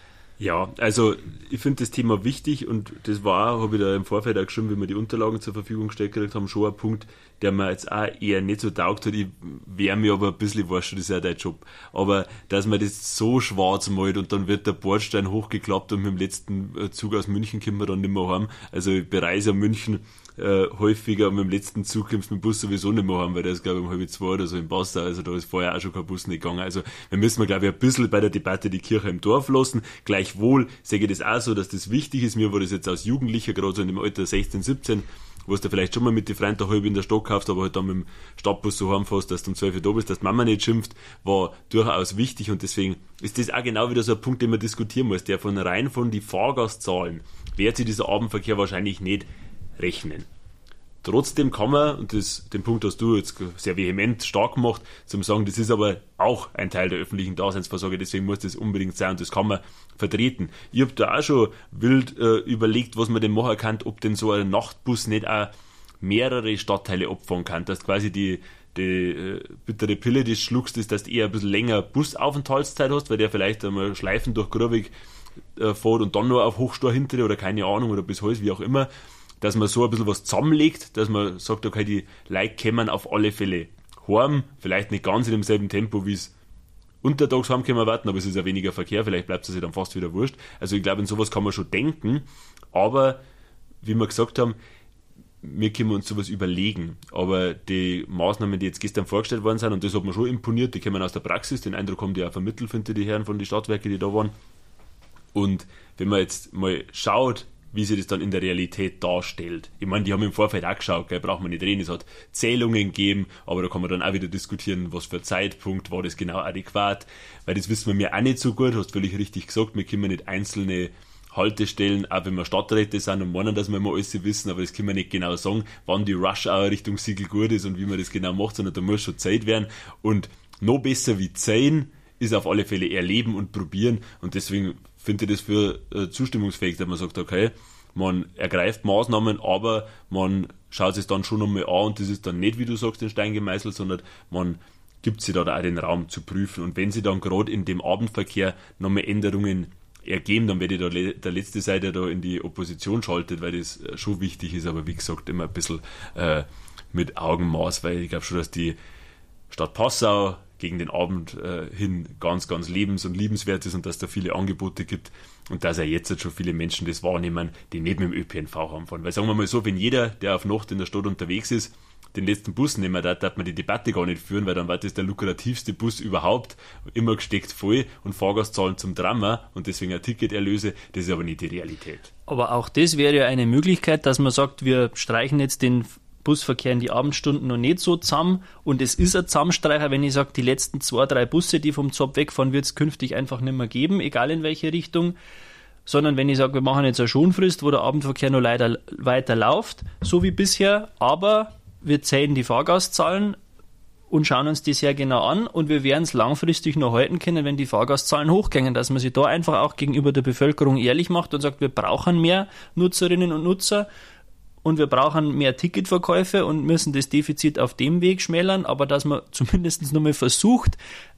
Ja, also ich finde das Thema wichtig und das war, habe ich da im Vorfeld auch geschrieben, wie wir die Unterlagen zur Verfügung gestellt gekriegt haben, schon ein Punkt, der mir jetzt auch eher nicht so taugt hat. Ich wehre mich aber ein bisschen, weißt du, das ist ja dein Job. Aber dass man das so schwarz malt und dann wird der Bordstein hochgeklappt und mit dem letzten Zug aus München kommen wir dann nicht mehr heim. Also ich bereise ja München äh, häufiger und mit dem letzten Zug kommst du mit dem Bus sowieso nicht mehr heim, weil der ist, glaube ich, um halb zwei oder so im Passau. Also da ist vorher auch schon kein Bus nicht gegangen. Also wir müssen, glaube ich, ein bisschen bei der Debatte die Kirche im Dorf lassen. Gleichwohl sage ich das auch so, dass das wichtig ist. Mir war das jetzt als Jugendlicher, gerade so in dem Alter sechzehn, siebzehn, wo du vielleicht schon mal mit den Freunden da halb in der Stadt kaufst, aber halt dann mit dem Stadtbus so heimfährst, dass du um zwölf Uhr da bist, dass die Mama nicht schimpft, war durchaus wichtig und deswegen ist das auch genau wieder so ein Punkt, den man diskutieren muss, der von rein von die Fahrgastzahlen wird sich dieser Abendverkehr wahrscheinlich nicht rechnen. Trotzdem kann man, und das, den Punkt hast du jetzt sehr vehement stark gemacht, zum sagen, das ist aber auch ein Teil der öffentlichen Daseinsvorsorge, deswegen muss das unbedingt sein und das kann man vertreten. Ich habe da auch schon wild äh, überlegt, was man denn machen kann, ob denn so ein Nachtbus nicht auch mehrere Stadtteile abfahren kann, dass quasi die, die äh, bittere Pille, die du schluckst, ist, dass du eher ein bisschen länger Busaufenthaltszeit hast, weil der vielleicht einmal Schleifen durch Grubig äh, fährt und dann nur auf Hochstor hinter oder keine Ahnung oder bis Hals, wie auch immer, dass man so ein bisschen was zusammenlegt, dass man sagt, okay, die Leute kommen auf alle Fälle heim, vielleicht nicht ganz in demselben Tempo, wie es untertags heimkommen werden, aber es ist ja weniger Verkehr, vielleicht bleibt es sich dann fast wieder wurscht. Also ich glaube, in sowas kann man schon denken, aber wie wir gesagt haben, wir können uns sowas überlegen, aber die Maßnahmen, die jetzt gestern vorgestellt worden sind, und das hat mir schon imponiert, die kommen aus der Praxis, den Eindruck haben die auch vermittelt, finde die Herren von den Stadtwerken, die da waren. Und wenn man jetzt mal schaut, wie sich das dann in der Realität darstellt. Ich meine, die haben im Vorfeld auch geschaut, gell, braucht man nicht reden, es hat Zählungen gegeben, aber da kann man dann auch wieder diskutieren, was für Zeitpunkt war das genau adäquat, weil das wissen wir mir auch nicht so gut, hast völlig richtig gesagt, wir können nicht einzelne Haltestellen, auch wenn wir Stadträte sind und meinen, dass wir immer alles wissen, aber das können wir nicht genau sagen, wann die Rush-Hour Richtung Siegel gut ist und wie man das genau macht, sondern da muss schon Zeit werden und noch besser wie zehn ist auf alle Fälle erleben und probieren und deswegen finde ich das für äh, zustimmungsfähig, dass man sagt, okay, man ergreift Maßnahmen, aber man schaut es dann schon einmal an und das ist dann nicht, wie du sagst, in Stein gemeißelt, sondern man gibt sich da auch den Raum zu prüfen und wenn sie dann gerade in dem Abendverkehr nochmal Änderungen ergeben, dann werde ich da le- der letzte Seite da in die Opposition schaltet, weil das äh, schon wichtig ist, aber wie gesagt immer ein bisschen äh, mit Augenmaß, weil ich glaube schon, dass die Stadt Passau gegen den Abend äh, hin ganz, ganz lebens- und liebenswert ist und dass da viele Angebote gibt und dass ja jetzt schon viele Menschen das wahrnehmen, die nicht mit dem Ö P N V heimfahren. Weil sagen wir mal so, wenn jeder, der auf Nacht in der Stadt unterwegs ist, den letzten Bus nehmen darf, darf man die Debatte gar nicht führen, weil dann war das der lukrativste Bus überhaupt, immer gesteckt voll und Fahrgastzahlen zum Drama und deswegen ein Ticketerlöse, das ist aber nicht die Realität. Aber auch das wäre ja eine Möglichkeit, dass man sagt, wir streichen jetzt den Busverkehr in die Abendstunden noch nicht so zusammen und es ist ein Zusammenstreicher, wenn ich sage, die letzten zwei, drei Busse, die vom Zopp wegfahren, wird es künftig einfach nicht mehr geben, egal in welche Richtung. sondern wenn ich sage, wir machen jetzt eine Schonfrist, wo der Abendverkehr noch leider weiter läuft, so wie bisher, aber wir zählen die Fahrgastzahlen und schauen uns die sehr genau an und wir werden es langfristig noch halten können, wenn die Fahrgastzahlen hochgehen, dass man sich da einfach auch gegenüber der Bevölkerung ehrlich macht und sagt, wir brauchen mehr Nutzerinnen und Nutzer und wir brauchen mehr Ticketverkäufe und müssen das Defizit auf dem Weg schmälern, aber dass man zumindest nochmal versucht,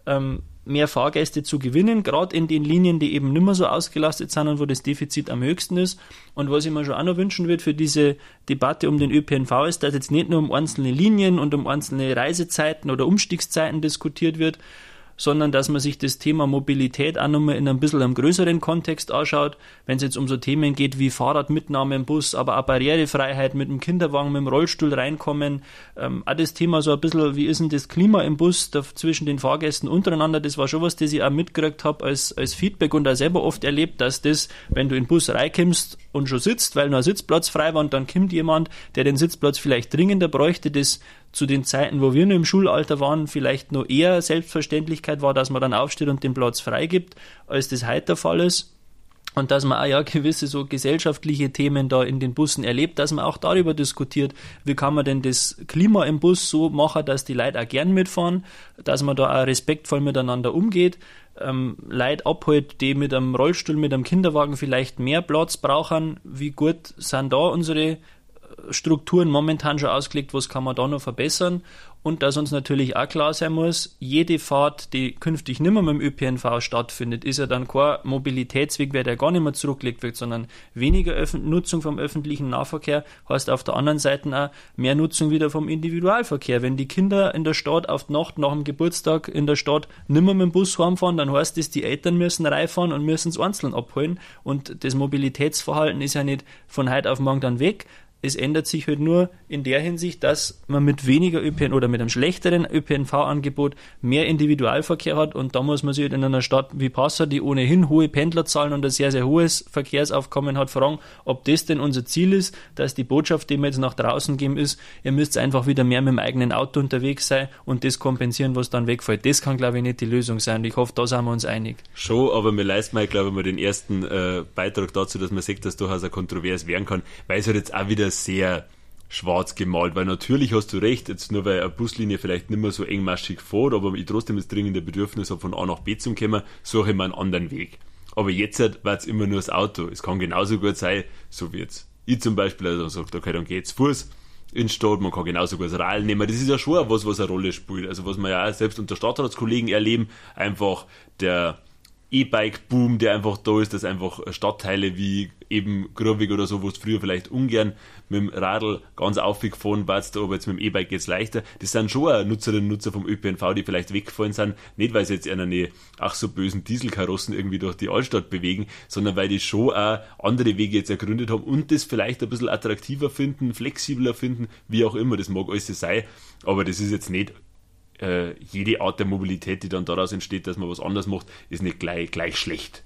mehr Fahrgäste zu gewinnen, gerade in den Linien, die eben nicht mehr so ausgelastet sind und wo das Defizit am höchsten ist. Und was ich mir schon auch noch wünschen würde für diese Debatte um den ÖPNV ist, dass jetzt nicht nur um einzelne Linien und um einzelne Reisezeiten oder Umstiegszeiten diskutiert wird, sondern dass man sich das Thema Mobilität auch nochmal in ein bisschen einem größeren Kontext anschaut, wenn es jetzt um so Themen geht wie Fahrradmitnahme im Bus, aber auch Barrierefreiheit mit dem Kinderwagen, mit dem Rollstuhl reinkommen. Ähm, auch das Thema so ein bisschen, wie ist denn das Klima im Bus da zwischen den Fahrgästen untereinander, das war schon was, das ich auch mitgekriegt habe als, als Feedback und auch selber oft erlebt, dass das, wenn du in den Bus reinkommst und schon sitzt, weil noch ein Sitzplatz frei war und dann kommt jemand, der den Sitzplatz vielleicht dringender bräuchte, das zu den Zeiten, wo wir noch im Schulalter waren, vielleicht noch eher Selbstverständlichkeit war, dass man dann aufsteht und den Platz freigibt, als das heute der Fall ist. Und dass man auch ja gewisse so gesellschaftliche Themen da in den Bussen erlebt, dass man auch darüber diskutiert, wie kann man denn das Klima im Bus so machen, dass die Leute auch gern mitfahren, dass man da auch respektvoll miteinander umgeht, ähm, Leute abholt, die mit einem Rollstuhl, mit einem Kinderwagen vielleicht mehr Platz brauchen, wie gut sind da unsere Strukturen momentan schon ausgelegt, was kann man da noch verbessern und dass uns natürlich auch klar sein muss, jede Fahrt, die künftig nicht mehr mit dem ÖPNV stattfindet, ist ja dann kein Mobilitätsweg, der gar nicht mehr zurückgelegt wird, sondern weniger Öf- Nutzung vom öffentlichen Nahverkehr, heißt auf der anderen Seite auch mehr Nutzung wieder vom Individualverkehr. Wenn die Kinder in der Stadt auf die Nacht nach dem Geburtstag in der Stadt nicht mehr mit dem Bus heimfahren, dann heißt das, die Eltern müssen reinfahren und müssen es einzeln abholen und das Mobilitätsverhalten ist ja nicht von heute auf morgen dann weg. Es ändert sich halt nur in der Hinsicht, dass man mit weniger ÖPNV oder mit einem schlechteren ÖPNV-Angebot mehr Individualverkehr hat und da muss man sich halt in einer Stadt wie Passau, die ohnehin hohe Pendlerzahlen und ein sehr, sehr hohes Verkehrsaufkommen hat, fragen, ob das denn unser Ziel ist, dass die Botschaft, die wir jetzt nach draußen geben, ist, ihr müsst einfach wieder mehr mit dem eigenen Auto unterwegs sein und das kompensieren, was dann wegfällt. Das kann, glaube ich, nicht die Lösung sein. Ich hoffe, da sind wir uns einig. Schon, aber wir leisten mal, glaube ich, mal den ersten äh, Beitrag dazu, dass man sieht, dass durchaus ein kontrovers werden kann, weil es halt jetzt auch wieder sehr schwarz gemalt, weil natürlich hast du recht, jetzt nur weil eine Buslinie vielleicht nicht mehr so engmaschig fährt, aber ich trotzdem das dringende Bedürfnis habe, von A nach B zu kommen, suche ich mir einen anderen Weg. Aber jetzt war es immer nur das Auto. Es kann genauso gut sein, so wie jetzt ich zum Beispiel, also sagt, okay, dann geht's Fuß in die Stadt, man kann genauso gut das Rad nehmen. Das ist ja schon was, was eine Rolle spielt. Also was wir ja auch selbst unter Stadtratskollegen erleben, einfach der E-Bike-Boom, der einfach da ist, dass einfach Stadtteile wie eben Grubwig oder so, wo es früher vielleicht ungern mit dem Radl ganz aufgefahren warst, aber jetzt mit dem E-Bike geht's leichter. Das sind schon auch Nutzerinnen und Nutzer vom ÖPNV, die vielleicht weggefallen sind, nicht weil sie jetzt in eine ach so bösen Dieselkarossen irgendwie durch die Altstadt bewegen, sondern weil die schon auch andere Wege jetzt ergründet haben und das vielleicht ein bisschen attraktiver finden, flexibler finden, wie auch immer, das mag alles sein, aber das ist jetzt nicht Äh, jede Art der Mobilität, die dann daraus entsteht, dass man was anderes macht, ist nicht gleich, gleich schlecht.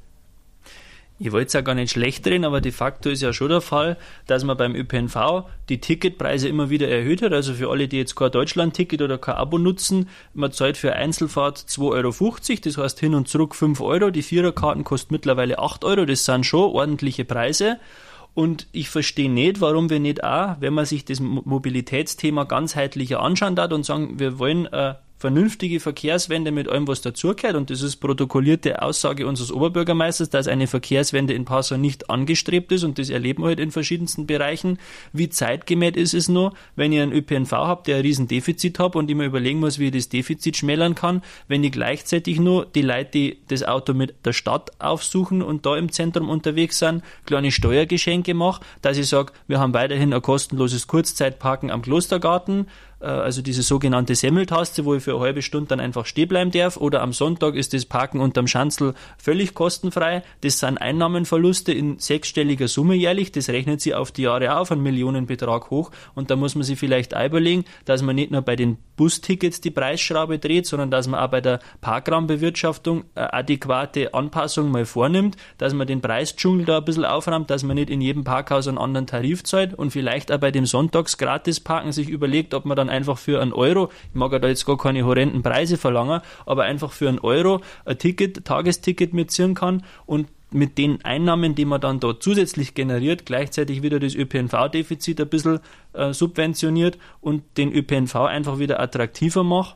Ich wollte es ja gar nicht schlecht reden, aber de facto ist ja schon der Fall, dass man beim ÖPNV die Ticketpreise immer wieder erhöht hat. Also für alle, die jetzt kein Deutschland-Ticket oder kein Abo nutzen, man zahlt für Einzelfahrt zwei Euro fünfzig, das heißt hin und zurück fünf Euro. Die Viererkarten kosten mittlerweile acht Euro, das sind schon ordentliche Preise. Und ich verstehe nicht, warum wir nicht auch, wenn man sich das Mobilitätsthema ganzheitlicher anschauen darf und sagen, wir wollen eine vernünftige Verkehrswende mit allem, was dazugehört, und das ist protokollierte Aussage unseres Oberbürgermeisters, dass eine Verkehrswende in Passau nicht angestrebt ist, und das erleben wir halt in verschiedensten Bereichen. Wie zeitgemäß ist es nur, wenn ich einen ÖPNV habe, der ein Riesendefizit hat und ich mir überlegen muss, wie ich das Defizit schmälern kann, wenn ich gleichzeitig nur die Leute, die das Auto mit der Stadt aufsuchen und da im Zentrum unterwegs sind, kleine Steuergeschenke mache, dass ich sage, wir haben weiterhin ein kostenloses Kurzzeitparken am Klostergarten, also diese sogenannte Semmeltaste, wo ich für eine halbe Stunde dann einfach stehen bleiben darf, oder am Sonntag ist das Parken unterm Schanzl völlig kostenfrei. Das sind Einnahmenverluste in sechsstelliger Summe jährlich, das rechnet sich auf die Jahre auf, einen Millionenbetrag hoch, und da muss man sich vielleicht auch überlegen, dass man nicht nur bei den Bustickets die Preisschraube dreht, sondern dass man auch bei der Parkraumbewirtschaftung eine adäquate Anpassung mal vornimmt, dass man den Preisdschungel da ein bisschen aufräumt, dass man nicht in jedem Parkhaus einen anderen Tarif zahlt und vielleicht auch bei dem Sonntags-Gratis-Parken sich überlegt, ob man dann einfach für einen Euro, ich mag ja da jetzt gar keine horrenden Preise verlangen, aber einfach für einen Euro ein Ticket, ein Tagesticket mitziehen kann und mit den Einnahmen, die man dann dort zusätzlich generiert, gleichzeitig wieder das Ö P N V-Defizit ein bisschen äh, subventioniert und den Ö P N V einfach wieder attraktiver macht.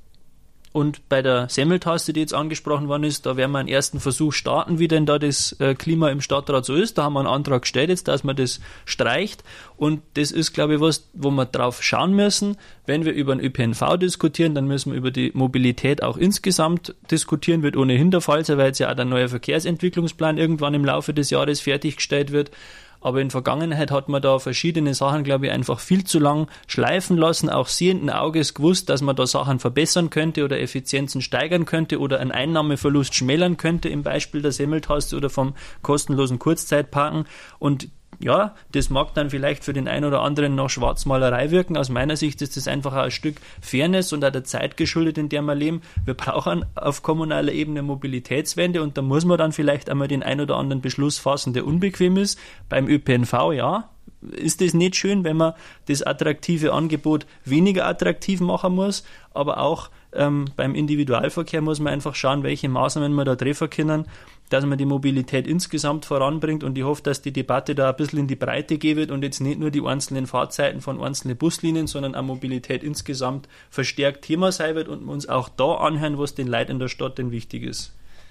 Und bei der Semmeltaste, die jetzt angesprochen worden ist, da werden wir einen ersten Versuch starten, wie denn da das Klima im Stadtrat so ist. Da haben wir einen Antrag gestellt jetzt, dass man das streicht. Und das ist, glaube ich, was, wo wir drauf schauen müssen. Wenn wir über den Ö P N V diskutieren, dann müssen wir über die Mobilität auch insgesamt diskutieren. Wird ohnehin der Fall sein, weil jetzt ja auch der neue Verkehrsentwicklungsplan irgendwann im Laufe des Jahres fertiggestellt wird. Aber in Vergangenheit hat man da verschiedene Sachen, glaube ich, einfach viel zu lang schleifen lassen, auch sehenden Auges gewusst, dass man da Sachen verbessern könnte oder Effizienzen steigern könnte oder einen Einnahmeverlust schmälern könnte, im Beispiel der Semmeltaste oder vom kostenlosen Kurzzeitparken. Und ja, das mag dann vielleicht für den einen oder anderen nach Schwarzmalerei wirken. Aus meiner Sicht ist das einfach auch ein Stück Fairness und auch der Zeit geschuldet, in der wir leben. Wir brauchen auf kommunaler Ebene Mobilitätswende und da muss man dann vielleicht einmal den ein oder anderen Beschluss fassen, der unbequem ist. Beim Ö P N V, ja, ist das nicht schön, wenn man das attraktive Angebot weniger attraktiv machen muss, aber auch ähm, beim Individualverkehr muss man einfach schauen, welche Maßnahmen wir da treffen können, dass man die Mobilität insgesamt voranbringt und ich hoffe, dass die Debatte da ein bisschen in die Breite gehen wird und jetzt nicht nur die einzelnen Fahrzeiten von einzelnen Buslinien, sondern auch Mobilität insgesamt verstärkt Thema sein wird und wir uns auch da anhören, was den Leuten in der Stadt denn wichtig ist.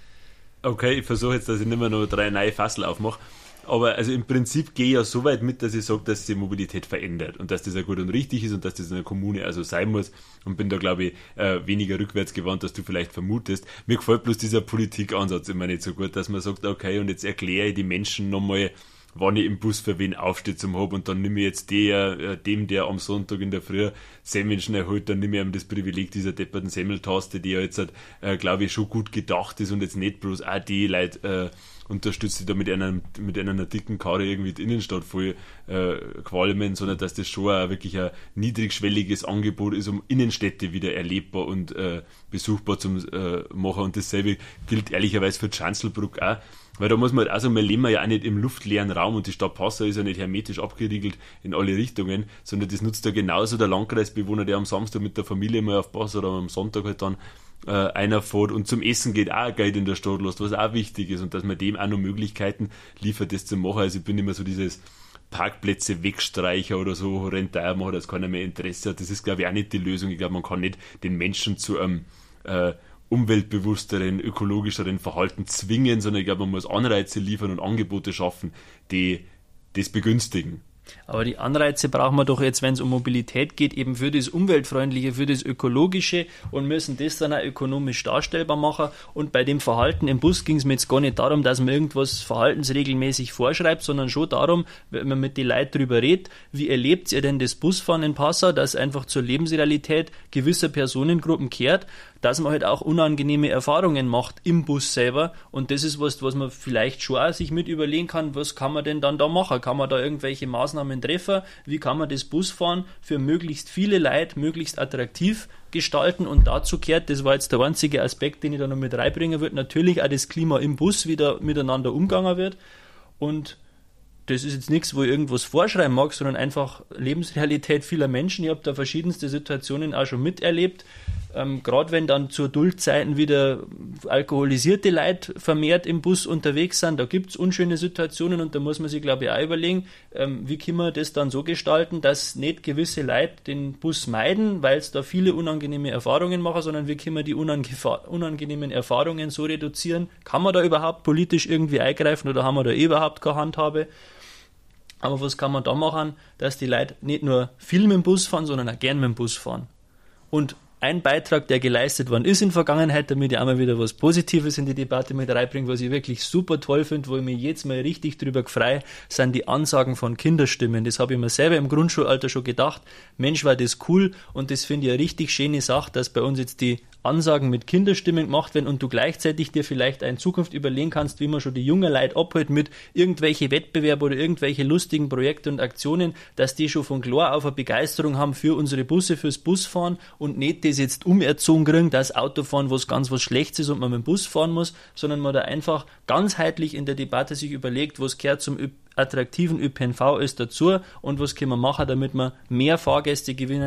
Okay, ich versuche jetzt, dass ich nicht mehr noch drei neue Fassel aufmache. Aber also im Prinzip gehe ich ja so weit mit, dass ich sage, dass sich Mobilität verändert und dass das ja gut und richtig ist und dass das in der Kommune also sein muss und bin da, glaube ich, äh, weniger rückwärts gewandt, als du vielleicht vermutest. Mir gefällt bloß dieser Politikansatz immer nicht so gut, dass man sagt, okay, und jetzt erkläre ich die Menschen nochmal, wann ich im Bus für wen aufstehe zum Hab und dann nehme ich jetzt der, äh, dem, der am Sonntag in der Früh Sandwichen erholt, dann nehme ich ihm das Privileg dieser depperten Semmeltaste, die ja jetzt, äh, glaube ich, schon gut gedacht ist und jetzt nicht bloß auch die Leute äh, unterstützt, die da mit einer, mit einer dicken Karre irgendwie die Innenstadt voll äh, qualmen, sondern dass das schon auch wirklich ein niedrigschwelliges Angebot ist, um Innenstädte wieder erlebbar und äh, besuchbar zu äh, machen. Und dasselbe gilt ehrlicherweise für die Schanzelbrück auch. Weil da muss man halt auch sagen, wir leben ja auch nicht im luftleeren Raum und die Stadt Passau ist ja nicht hermetisch abgeriegelt in alle Richtungen, sondern das nutzt ja genauso der Landkreisbewohner, der am Samstag mit der Familie mal auf Passau oder am Sonntag halt dann äh, einer fährt und zum Essen geht auch Geld in der Stadt lässt, was auch wichtig ist und dass man dem auch noch Möglichkeiten liefert, das zu machen. Also ich bin immer so dieses Parkplätze wegstreicher oder so Renteier machen, dass keiner mehr Interesse hat. Das ist, glaube ich, auch nicht die Lösung. Ich glaube, man kann nicht den Menschen zu einem ähm, äh, umweltbewussteren, ökologischeren Verhalten zwingen, sondern ich glaube, man muss Anreize liefern und Angebote schaffen, die das begünstigen. Aber die Anreize brauchen wir doch jetzt, wenn es um Mobilität geht, eben für das Umweltfreundliche, für das Ökologische und müssen das dann auch ökonomisch darstellbar machen. Und bei dem Verhalten im Bus ging es mir jetzt gar nicht darum, dass man irgendwas verhaltensregelmäßig vorschreibt, sondern schon darum, wenn man mit den Leuten drüber redet, wie erlebt ihr denn das Busfahren in Passau, das einfach zur Lebensrealität gewisser Personengruppen kehrt, dass man halt auch unangenehme Erfahrungen macht im Bus selber und das ist was, was man vielleicht schon auch sich mit überlegen kann, was kann man denn dann da machen? Kann man da irgendwelche Maßnahmen treffen? Wie kann man das Busfahren für möglichst viele Leute möglichst attraktiv gestalten? Und dazu gehört, das war jetzt der einzige Aspekt, den ich da noch mit reinbringen würde, natürlich auch das Klima im Bus, wie da miteinander umgegangen wird und das ist jetzt nichts, wo ich irgendwas vorschreiben mag, sondern einfach Lebensrealität vieler Menschen. Ich habe da verschiedenste Situationen auch schon miterlebt. Ähm, gerade wenn dann zu Adultzeiten wieder alkoholisierte Leute vermehrt im Bus unterwegs sind, da gibt es unschöne Situationen und da muss man sich, glaube ich, auch überlegen, ähm, wie können wir das dann so gestalten, dass nicht gewisse Leute den Bus meiden, weil es da viele unangenehme Erfahrungen machen, sondern wie können wir die unange- unangenehmen Erfahrungen so reduzieren? Kann man da überhaupt politisch irgendwie eingreifen oder haben wir da eh überhaupt keine Handhabe? Aber was kann man da machen, dass die Leute nicht nur viel mit dem Bus fahren, sondern auch gern mit dem Bus fahren? Und ein Beitrag, der geleistet worden ist in Vergangenheit, damit ich einmal wieder was Positives in die Debatte mit reinbringe, was ich wirklich super toll finde, wo ich mich jetzt mal richtig drüber gefreue, sind die Ansagen von Kinderstimmen. Das habe ich mir selber im Grundschulalter schon gedacht. Mensch, war das cool und das finde ich eine richtig schöne Sache, dass bei uns jetzt die Ansagen mit Kinderstimmen gemacht werden und du gleichzeitig dir vielleicht in Zukunft überlegen kannst, wie man schon die jungen Leute abholt mit irgendwelche Wettbewerbe oder irgendwelche lustigen Projekte und Aktionen, dass die schon von klar auf eine Begeisterung haben für unsere Busse, fürs Busfahren und nicht das jetzt umerzogen kriegen, dass Autofahren was ganz was Schlechtes ist und man mit dem Bus fahren muss, sondern man da einfach ganzheitlich in der Debatte sich überlegt, was gehört zum Ö- attraktiven Ö P N V ist dazu und was können wir machen, damit wir mehr Fahrgäste gewinnen,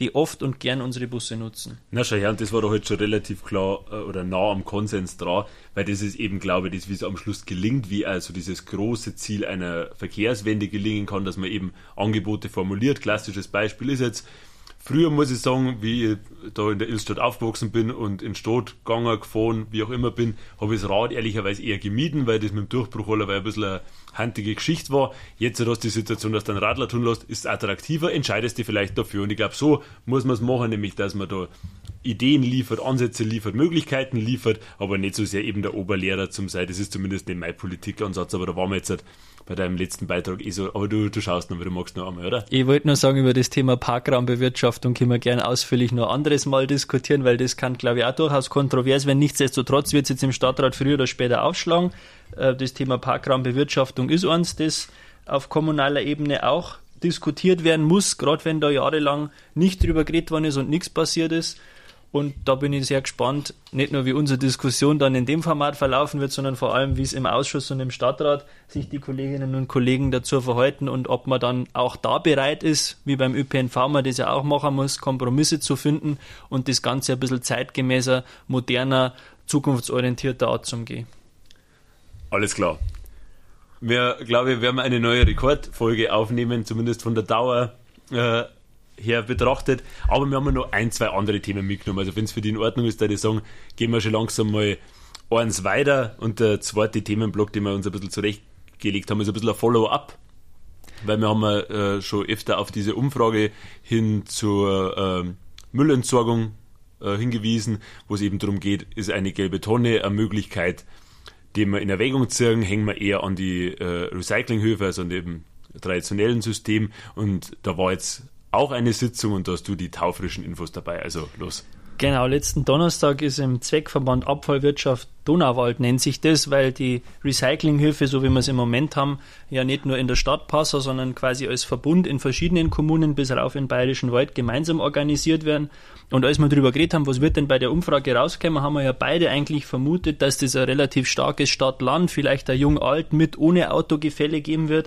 die oft und gern unsere Busse nutzen. Na schau her, und das war doch heute schon relativ klar äh, oder nah am Konsens dran, weil das ist eben, glaube ich, das, wie es am Schluss gelingt, wie also dieses große Ziel einer Verkehrswende gelingen kann, dass man eben Angebote formuliert. Klassisches Beispiel ist jetzt, früher muss ich sagen, wie ich da in der Ilstadt aufgewachsen bin und in Stadt gegangen, gefahren, wie auch immer bin, habe ich das Rad ehrlicherweise eher gemieden, weil das mit dem Durchbruch allerweil ein bisschen eine handige Geschichte war. Jetzt hast du die Situation, dass du einen Radler tun lässt, ist attraktiver, entscheidest dich vielleicht dafür. Und ich glaube, so muss man es machen, nämlich, dass man da Ideen liefert, Ansätze liefert, Möglichkeiten liefert, aber nicht so sehr eben der Oberlehrer zum sein. Das ist zumindest nicht mein Politikansatz, aber da waren wir jetzt halt bei deinem letzten Beitrag eh so, aber du, du schaust noch, weil du magst noch einmal, oder? Ich wollte nur sagen, über das Thema Parkraumbewirtschaftung können wir gerne ausführlich noch ein anderes Mal diskutieren, weil das kann, glaube ich, auch durchaus kontrovers werden. Nichtsdestotrotz wird es jetzt im Stadtrat früher oder später aufschlagen. Das Thema Parkraumbewirtschaftung ist eins, das auf kommunaler Ebene auch diskutiert werden muss, gerade wenn da jahrelang nicht drüber geredet worden ist und nichts passiert ist. Und da bin ich sehr gespannt, nicht nur wie unsere Diskussion dann in dem Format verlaufen wird, sondern vor allem, wie es im Ausschuss und im Stadtrat sich die Kolleginnen und Kollegen dazu verhalten und ob man dann auch da bereit ist, wie beim Ö P N V man das ja auch machen muss, Kompromisse zu finden und das Ganze ein bisschen zeitgemäßer, moderner, zukunftsorientierter Art zu umgehen. Alles klar. Wir, glaube ich, werden eine neue Rekordfolge aufnehmen, zumindest von der Dauer äh, her betrachtet, aber wir haben ja noch ein, zwei andere Themen mitgenommen, also wenn es für die in Ordnung ist, würde ich sagen, gehen wir schon langsam mal eins weiter und der zweite Themenblock, den wir uns ein bisschen zurechtgelegt haben, ist ein bisschen ein Follow-up, weil wir haben äh, schon öfter auf diese Umfrage hin zur äh, Müllentsorgung äh, hingewiesen, wo es eben darum geht, ist eine gelbe Tonne eine Möglichkeit, die wir in Erwägung ziehen, hängen wir eher an die äh, Recyclinghöfe, also an dem traditionellen System, und da war jetzt auch eine Sitzung und da hast du die taufrischen Infos dabei, also los. Genau, letzten Donnerstag ist im Zweckverband Abfallwirtschaft Donauwald, nennt sich das, weil die Recyclinghöfe, so wie wir es im Moment haben, ja nicht nur in der Stadt passen, sondern quasi als Verbund in verschiedenen Kommunen bis rauf in den Bayerischen Wald gemeinsam organisiert werden. Und als wir darüber geredet haben, was wird denn bei der Umfrage rauskommen, haben wir ja beide eigentlich vermutet, dass das ein relativ starkes Stadt-Land, vielleicht ein Jung-Alt mit ohne Autogefälle geben wird.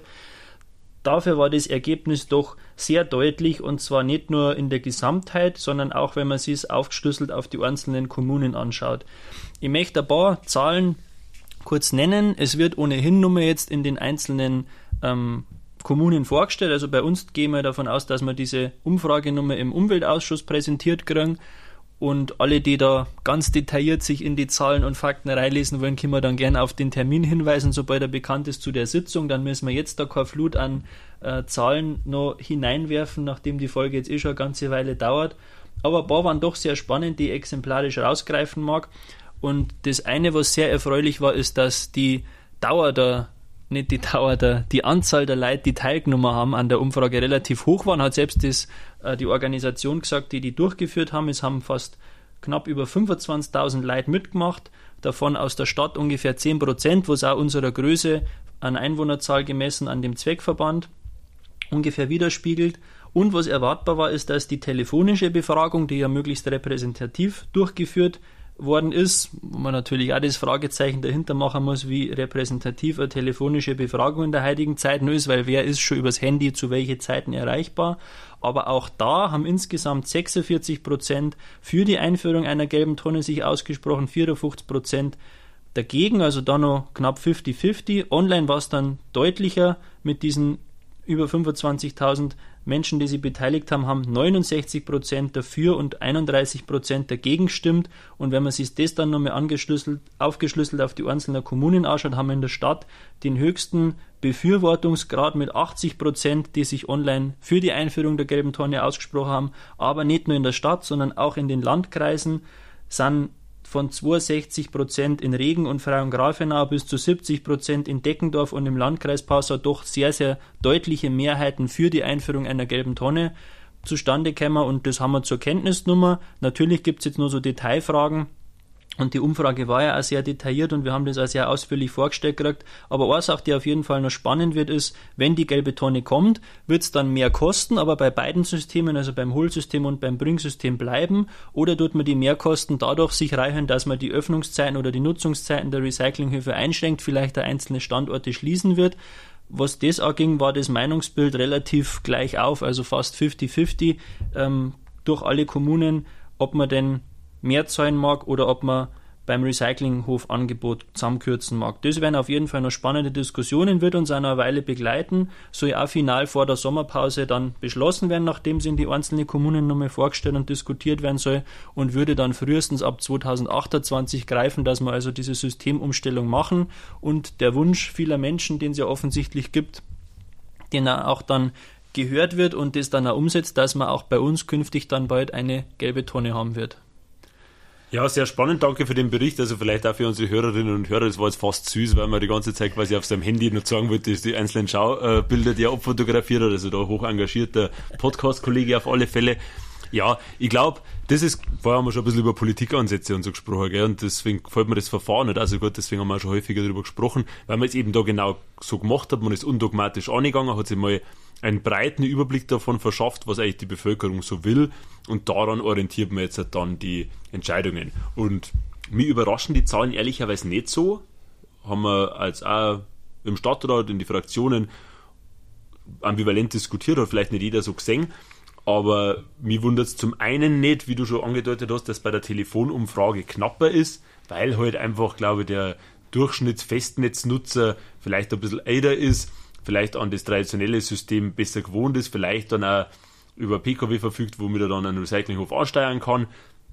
Dafür war das Ergebnis doch sehr deutlich, und zwar nicht nur in der Gesamtheit, sondern auch, wenn man sich es aufgeschlüsselt auf die einzelnen Kommunen anschaut. Ich möchte ein paar Zahlen kurz nennen. Es wird ohnehin nur jetzt in den einzelnen ähm, Kommunen vorgestellt. Also bei uns gehen wir davon aus, dass wir diese Umfragenummer im Umweltausschuss präsentiert kriegen. Und alle, die da ganz detailliert sich in die Zahlen und Fakten reinlesen wollen, können wir dann gerne auf den Termin hinweisen, sobald er bekannt ist zu der Sitzung. Dann müssen wir jetzt da keine Flut an äh, Zahlen noch hineinwerfen, nachdem die Folge jetzt eh schon eine ganze Weile dauert. Aber ein paar waren doch sehr spannend, die ich exemplarisch rausgreifen mag. Und das eine, was sehr erfreulich war, ist, dass die Dauer der nicht die Dauer, der, die Anzahl der Leute, die teilgenommen haben an der Umfrage, relativ hoch waren, hat selbst das, äh, die Organisation gesagt, die die durchgeführt haben. Es haben fast knapp über fünfundzwanzigtausend Leute mitgemacht, davon aus der Stadt ungefähr zehn Prozent, was auch unserer Größe an Einwohnerzahl gemessen an dem Zweckverband ungefähr widerspiegelt. Und was erwartbar war, ist, dass die telefonische Befragung, die ja möglichst repräsentativ durchgeführt worden ist, wo man natürlich auch das Fragezeichen dahinter machen muss, wie repräsentativ eine telefonische Befragung in der heutigen Zeit nur ist, weil wer ist schon übers Handy zu welchen Zeiten erreichbar. Aber auch da haben insgesamt sechsundvierzig Prozent für die Einführung einer gelben Tonne sich ausgesprochen, vierundfünfzig Prozent dagegen, also da noch knapp fünfzig fünfzig. Online war es dann deutlicher mit diesen über fünfundzwanzigtausend Menschen, die sich beteiligt haben, haben neunundsechzig Prozent dafür und einunddreißig Prozent dagegen gestimmt. Und wenn man sich das dann nochmal angeschlüsselt, aufgeschlüsselt auf die einzelnen Kommunen anschaut, haben wir in der Stadt den höchsten Befürwortungsgrad mit achtzig Prozent, die sich online für die Einführung der gelben Tonne ausgesprochen haben. Aber nicht nur in der Stadt, sondern auch in den Landkreisen sind von zweiundsechzig Prozent in Regen und Frauengrafenau bis zu siebzig Prozent in Deckendorf und im Landkreis Passau doch sehr, sehr deutliche Mehrheiten für die Einführung einer gelben Tonne zustande gekommen, und das haben wir zur Kenntnis genommen. Natürlich gibt es jetzt nur so Detailfragen, und die Umfrage war ja auch sehr detailliert und wir haben das auch sehr ausführlich vorgestellt gekriegt. Aber eine Sache, die auf jeden Fall noch spannend wird, ist, wenn die gelbe Tonne kommt, wird es dann mehr kosten, aber bei beiden Systemen, also beim Hohlsystem und beim Bring-System bleiben, oder tut man die Mehrkosten dadurch sich reichen, dass man die Öffnungszeiten oder die Nutzungszeiten der Recyclinghöfe einschränkt, vielleicht einzelne Standorte schließen wird. Was das anging, war das Meinungsbild relativ gleich auf, also fast fünfzig fünfzig. Ähm, durch alle Kommunen, ob man denn mehr zahlen mag oder ob man beim Recyclinghofangebot zusammenkürzen mag. Das werden auf jeden Fall noch spannende Diskussionen, wird uns eine Weile begleiten, soll auch final vor der Sommerpause dann beschlossen werden, nachdem sie in die einzelnen Kommunen nochmal vorgestellt und diskutiert werden soll und würde dann frühestens ab zweitausendachtundzwanzig greifen, dass wir also diese Systemumstellung machen und der Wunsch vieler Menschen, den es ja offensichtlich gibt, den auch dann gehört wird und das dann auch umsetzt, dass man auch bei uns künftig dann bald eine gelbe Tonne haben wird. Ja, sehr spannend, danke für den Bericht, also vielleicht auch für unsere Hörerinnen und Hörer, das war jetzt fast süß, weil man die ganze Zeit quasi auf seinem Handy noch sagen wollte, dass die einzelnen Schaubilder, die er abfotografiert hat, also da hoch engagierter Podcast-Kollege auf alle Fälle. Ja, ich glaube, das ist, vorher haben wir schon ein bisschen über Politikansätze und so gesprochen, gell, und deswegen gefällt mir das Verfahren nicht, also gut, deswegen haben wir auch schon häufiger darüber gesprochen, weil man es eben da genau so gemacht hat, man ist undogmatisch angegangen, hat sich mal einen breiten Überblick davon verschafft, was eigentlich die Bevölkerung so will und daran orientiert man jetzt dann die Entscheidungen. Und mich überraschen die Zahlen ehrlicherweise nicht so, haben wir als auch im Stadtrat, in die Fraktionen ambivalent diskutiert, hat vielleicht nicht jeder so gesehen, aber mich wundert es zum einen nicht, wie du schon angedeutet hast, dass bei der Telefonumfrage knapper ist, weil halt einfach, glaube ich, der Durchschnittsfestnetznutzer vielleicht ein bisschen älter ist, vielleicht an das traditionelle System besser gewohnt ist, vielleicht dann auch über P K W verfügt, womit er dann einen Recyclinghof ansteuern kann.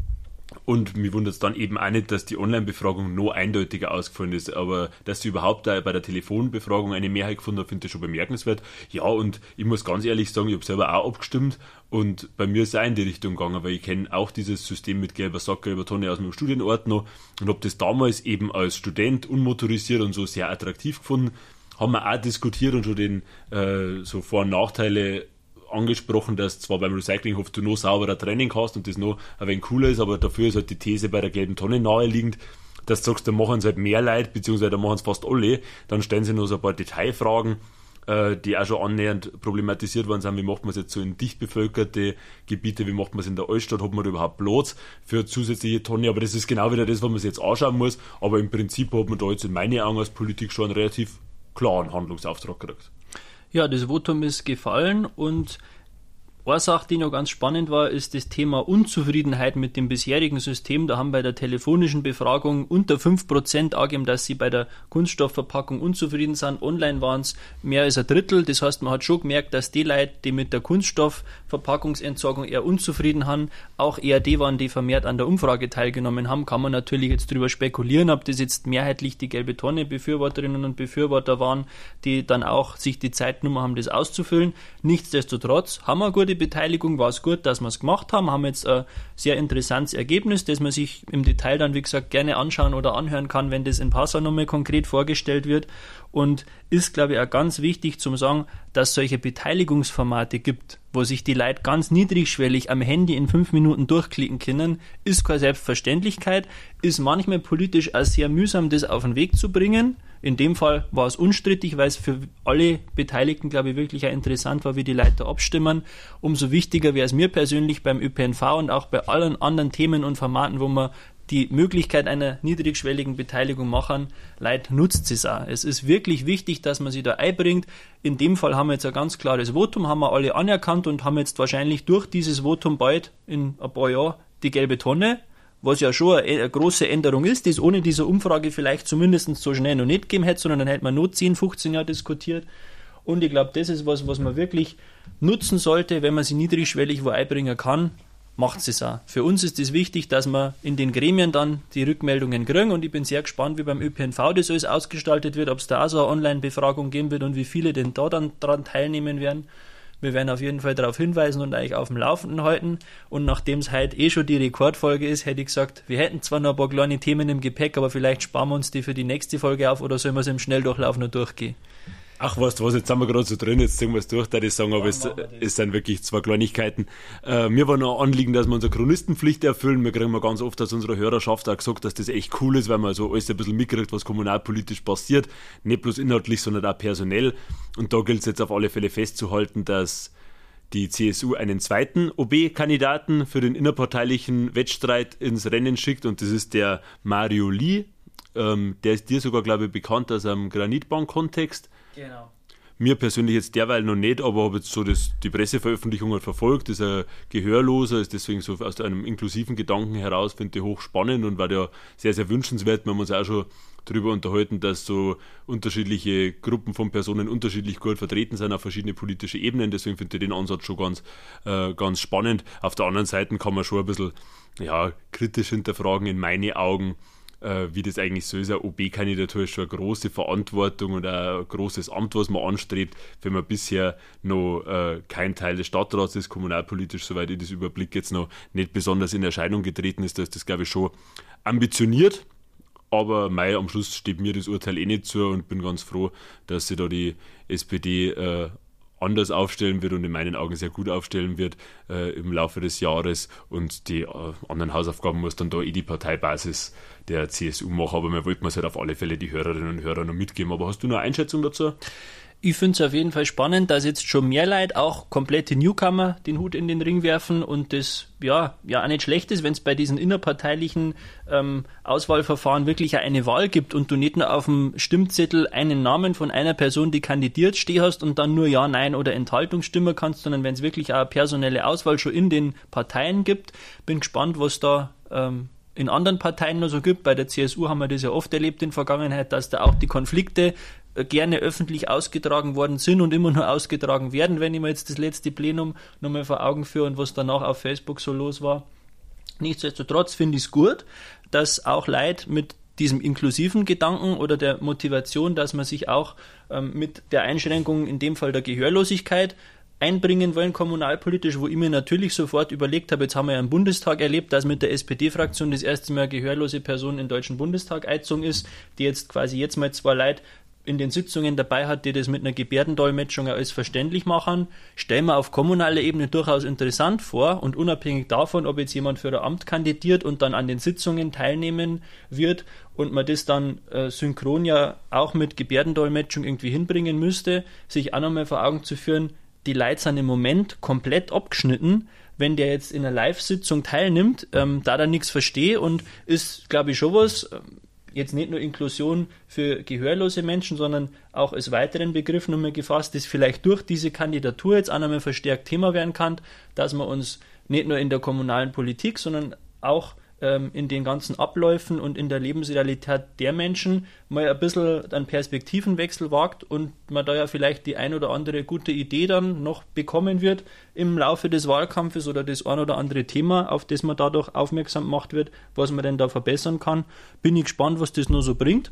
Und mich wundert es dann eben auch nicht, dass die Online-Befragung noch eindeutiger ausgefallen ist, aber dass sie überhaupt auch bei der Telefonbefragung eine Mehrheit gefunden hat, finde ich schon bemerkenswert. Ja, und ich muss ganz ehrlich sagen, ich habe selber auch abgestimmt und bei mir ist es auch in die Richtung gegangen, weil ich kenne auch dieses System mit gelber Sack, gelber Tonne aus meinem Studienort noch und habe das damals eben als Student unmotorisiert und so sehr attraktiv gefunden. Haben wir auch diskutiert und schon den äh, so Vor- und Nachteile angesprochen, dass zwar beim Recyclinghof du noch sauberer trennen kannst und das noch ein wenig cooler ist, aber dafür ist halt die These bei der gelben Tonne naheliegend, dass du sagst, da machen es halt mehr Leute, beziehungsweise da machen es fast alle, dann stellen sie noch so ein paar Detailfragen, äh, die auch schon annähernd problematisiert worden sind, wie macht man es jetzt so in dicht bevölkerte Gebiete, wie macht man es in der Altstadt, hat man da überhaupt Platz für zusätzliche Tonne, aber das ist genau wieder das, was man sich jetzt anschauen muss, aber im Prinzip hat man da jetzt in meinen Augen als Politik schon einen relativ klaren Handlungsauftrag gekriegt. Ja, das Votum ist gefallen und eine Sache, die noch ganz spannend war, ist das Thema Unzufriedenheit mit dem bisherigen System. Da haben bei der telefonischen Befragung unter fünf Prozent angegeben, dass sie bei der Kunststoffverpackung unzufrieden sind. Online waren es mehr als ein Drittel. Das heißt, man hat schon gemerkt, dass die Leute, die mit der Kunststoffverpackungsentsorgung eher unzufrieden haben, auch eher die waren, die vermehrt an der Umfrage teilgenommen haben. Kann man natürlich jetzt drüber spekulieren, ob das jetzt mehrheitlich die gelbe Tonne Befürworterinnen und Befürworter waren, die dann auch sich die Zeit genommen haben, das auszufüllen. Nichtsdestotrotz haben wir eine gute Beteiligung, war es gut, dass wir es gemacht haben, haben jetzt ein sehr interessantes Ergebnis, das man sich im Detail dann, wie gesagt, gerne anschauen oder anhören kann, wenn das in Passau nochmal konkret vorgestellt wird und ist, glaube ich, auch ganz wichtig zum sagen, dass es solche Beteiligungsformate gibt, wo sich die Leute ganz niedrigschwellig am Handy in fünf Minuten durchklicken können, ist keine Selbstverständlichkeit, ist manchmal politisch auch sehr mühsam, das auf den Weg zu bringen. In dem Fall war es unstrittig, weil es für alle Beteiligten, glaube ich, wirklich auch interessant war, wie die Leute abstimmen. Umso wichtiger wäre es mir persönlich beim Ö P N V und auch bei allen anderen Themen und Formaten, wo man die Möglichkeit einer niedrigschwelligen Beteiligung machen, Leute, nutzt es auch. Es ist wirklich wichtig, dass man sich da einbringt. In dem Fall haben wir jetzt ein ganz klares Votum, haben wir alle anerkannt und haben jetzt wahrscheinlich durch dieses Votum bald in ein paar Jahren die gelbe Tonne, was ja schon eine, eine große Änderung ist, die es ohne diese Umfrage vielleicht zumindest so schnell noch nicht gegeben hätte, sondern dann hätte man nur zehn, fünfzehn Jahre diskutiert. Und ich glaube, das ist was, was man wirklich nutzen sollte, wenn man sich niedrigschwellig wo einbringen kann, macht es auch. Für uns ist es wichtig, dass wir in den Gremien dann die Rückmeldungen kriegen und ich bin sehr gespannt, wie beim Ö P N V das alles ausgestaltet wird, ob es da auch so eine Online-Befragung geben wird und wie viele denn da dann daran teilnehmen werden. Wir werden auf jeden Fall darauf hinweisen und euch auf dem Laufenden halten. Und nachdem es heute eh schon die Rekordfolge ist, hätte ich gesagt, wir hätten zwar noch ein paar kleine Themen im Gepäck, aber vielleicht sparen wir uns die für die nächste Folge auf oder sollen wir es im Schnelldurchlauf noch durchgehen? Ach, weißt du was, jetzt sind wir gerade so drin, jetzt ziehen wir es durch, da ich sagen, aber es, es sind wirklich zwei Kleinigkeiten. Äh, mir war noch ein Anliegen, dass wir unsere Chronistenpflicht erfüllen. Wir kriegen mal ganz oft aus unserer Hörerschaft auch gesagt, dass das echt cool ist, weil man so alles ein bisschen mitkriegt, was kommunalpolitisch passiert. Nicht bloß inhaltlich, sondern auch personell. Und da gilt es jetzt auf alle Fälle festzuhalten, dass die C S U einen zweiten O B-Kandidaten für den innerparteilichen Wettstreit ins Rennen schickt und das ist der Mario Lee. Ähm, der ist dir sogar, glaube ich, bekannt aus einem Granitbank-Kontext. Genau. mir persönlich jetzt derweil noch nicht, aber habe jetzt so das, die Presseveröffentlichung halt verfolgt, ist ein Gehörloser, ist deswegen so aus einem inklusiven Gedanken heraus, finde ich hochspannend und war ja sehr, sehr wünschenswert. Wir haben uns auch schon darüber unterhalten, dass so unterschiedliche Gruppen von Personen unterschiedlich gut vertreten sind auf verschiedene politische Ebenen, deswegen finde ich den Ansatz schon ganz, äh, ganz spannend. Auf der anderen Seite kann man schon ein bisschen ja, kritisch hinterfragen, in meine Augen, äh, wie das eigentlich so ist. Eine O B-Kandidatur ist schon eine große Verantwortung und ein großes Amt, was man anstrebt, wenn man bisher noch äh, kein Teil des Stadtrats ist, kommunalpolitisch, soweit ich das überblicke, jetzt noch nicht besonders in Erscheinung getreten ist. Da ist das, glaube ich, schon ambitioniert. Aber mei, am Schluss steht mir das Urteil eh nicht zu und bin ganz froh, dass sich da die S P D äh, anders aufstellen wird und in meinen Augen sehr gut aufstellen wird äh, im Laufe des Jahres. Und die äh, anderen Hausaufgaben muss dann da eh die Parteibasis der C S U machen. Aber wir wollten es halt auf alle Fälle die Hörerinnen und Hörer noch mitgeben. Aber hast du noch eine Einschätzung dazu? Ich finde es auf jeden Fall spannend, dass jetzt schon mehr Leute, auch komplette Newcomer, den Hut in den Ring werfen und das ja, ja auch nicht schlecht ist, wenn es bei diesen innerparteilichen ähm, Auswahlverfahren wirklich eine Wahl gibt und du nicht nur auf dem Stimmzettel einen Namen von einer Person, die kandidiert, stehen hast und dann nur Ja, Nein oder Enthaltung stimmen kannst, sondern wenn es wirklich auch eine personelle Auswahl schon in den Parteien gibt. Bin gespannt, was da ähm, in anderen Parteien noch so gibt. Bei der C S U haben wir das ja oft erlebt in der Vergangenheit, dass da auch die Konflikte gerne öffentlich ausgetragen worden sind und immer nur ausgetragen werden, wenn ich mir jetzt das letzte Plenum nochmal vor Augen führe und was danach auf Facebook so los war. Nichtsdestotrotz finde ich es gut, dass auch Leute mit diesem inklusiven Gedanken oder der Motivation, dass man sich auch ähm, mit der Einschränkung, in dem Fall der Gehörlosigkeit, einbringen wollen kommunalpolitisch, wo ich mir natürlich sofort überlegt habe, jetzt haben wir ja im Bundestag erlebt, dass mit der S P D-Fraktion das erste Mal eine gehörlose Person im Deutschen Bundestag eingezogen ist, die jetzt quasi jetzt mal zwei Leute in den Sitzungen dabei hat, die das mit einer Gebärdendolmetschung alles verständlich machen, stellen wir auf kommunaler Ebene durchaus interessant vor und unabhängig davon, ob jetzt jemand für ein Amt kandidiert und dann an den Sitzungen teilnehmen wird und man das dann äh, synchron ja auch mit Gebärdendolmetschung irgendwie hinbringen müsste, sich auch nochmal vor Augen zu führen, die Leute sind im Moment komplett abgeschnitten, wenn der jetzt in einer Live-Sitzung teilnimmt, ähm, da er nichts versteht und ist, glaube ich, schon was, ähm, jetzt nicht nur Inklusion für gehörlose Menschen, sondern auch als weiteren Begriff nochmal gefasst, das vielleicht durch diese Kandidatur jetzt auch nochmal verstärkt Thema werden kann, dass wir uns nicht nur in der kommunalen Politik, sondern auch ähm, in den ganzen Abläufen und in der Lebensrealität der Menschen mal ein bisschen einen Perspektivenwechsel wagt und man da ja vielleicht die ein oder andere gute Idee dann noch bekommen wird im Laufe des Wahlkampfes oder das ein oder andere Thema, auf das man dadurch aufmerksam gemacht wird, was man denn da verbessern kann. Bin ich gespannt, was das noch so bringt.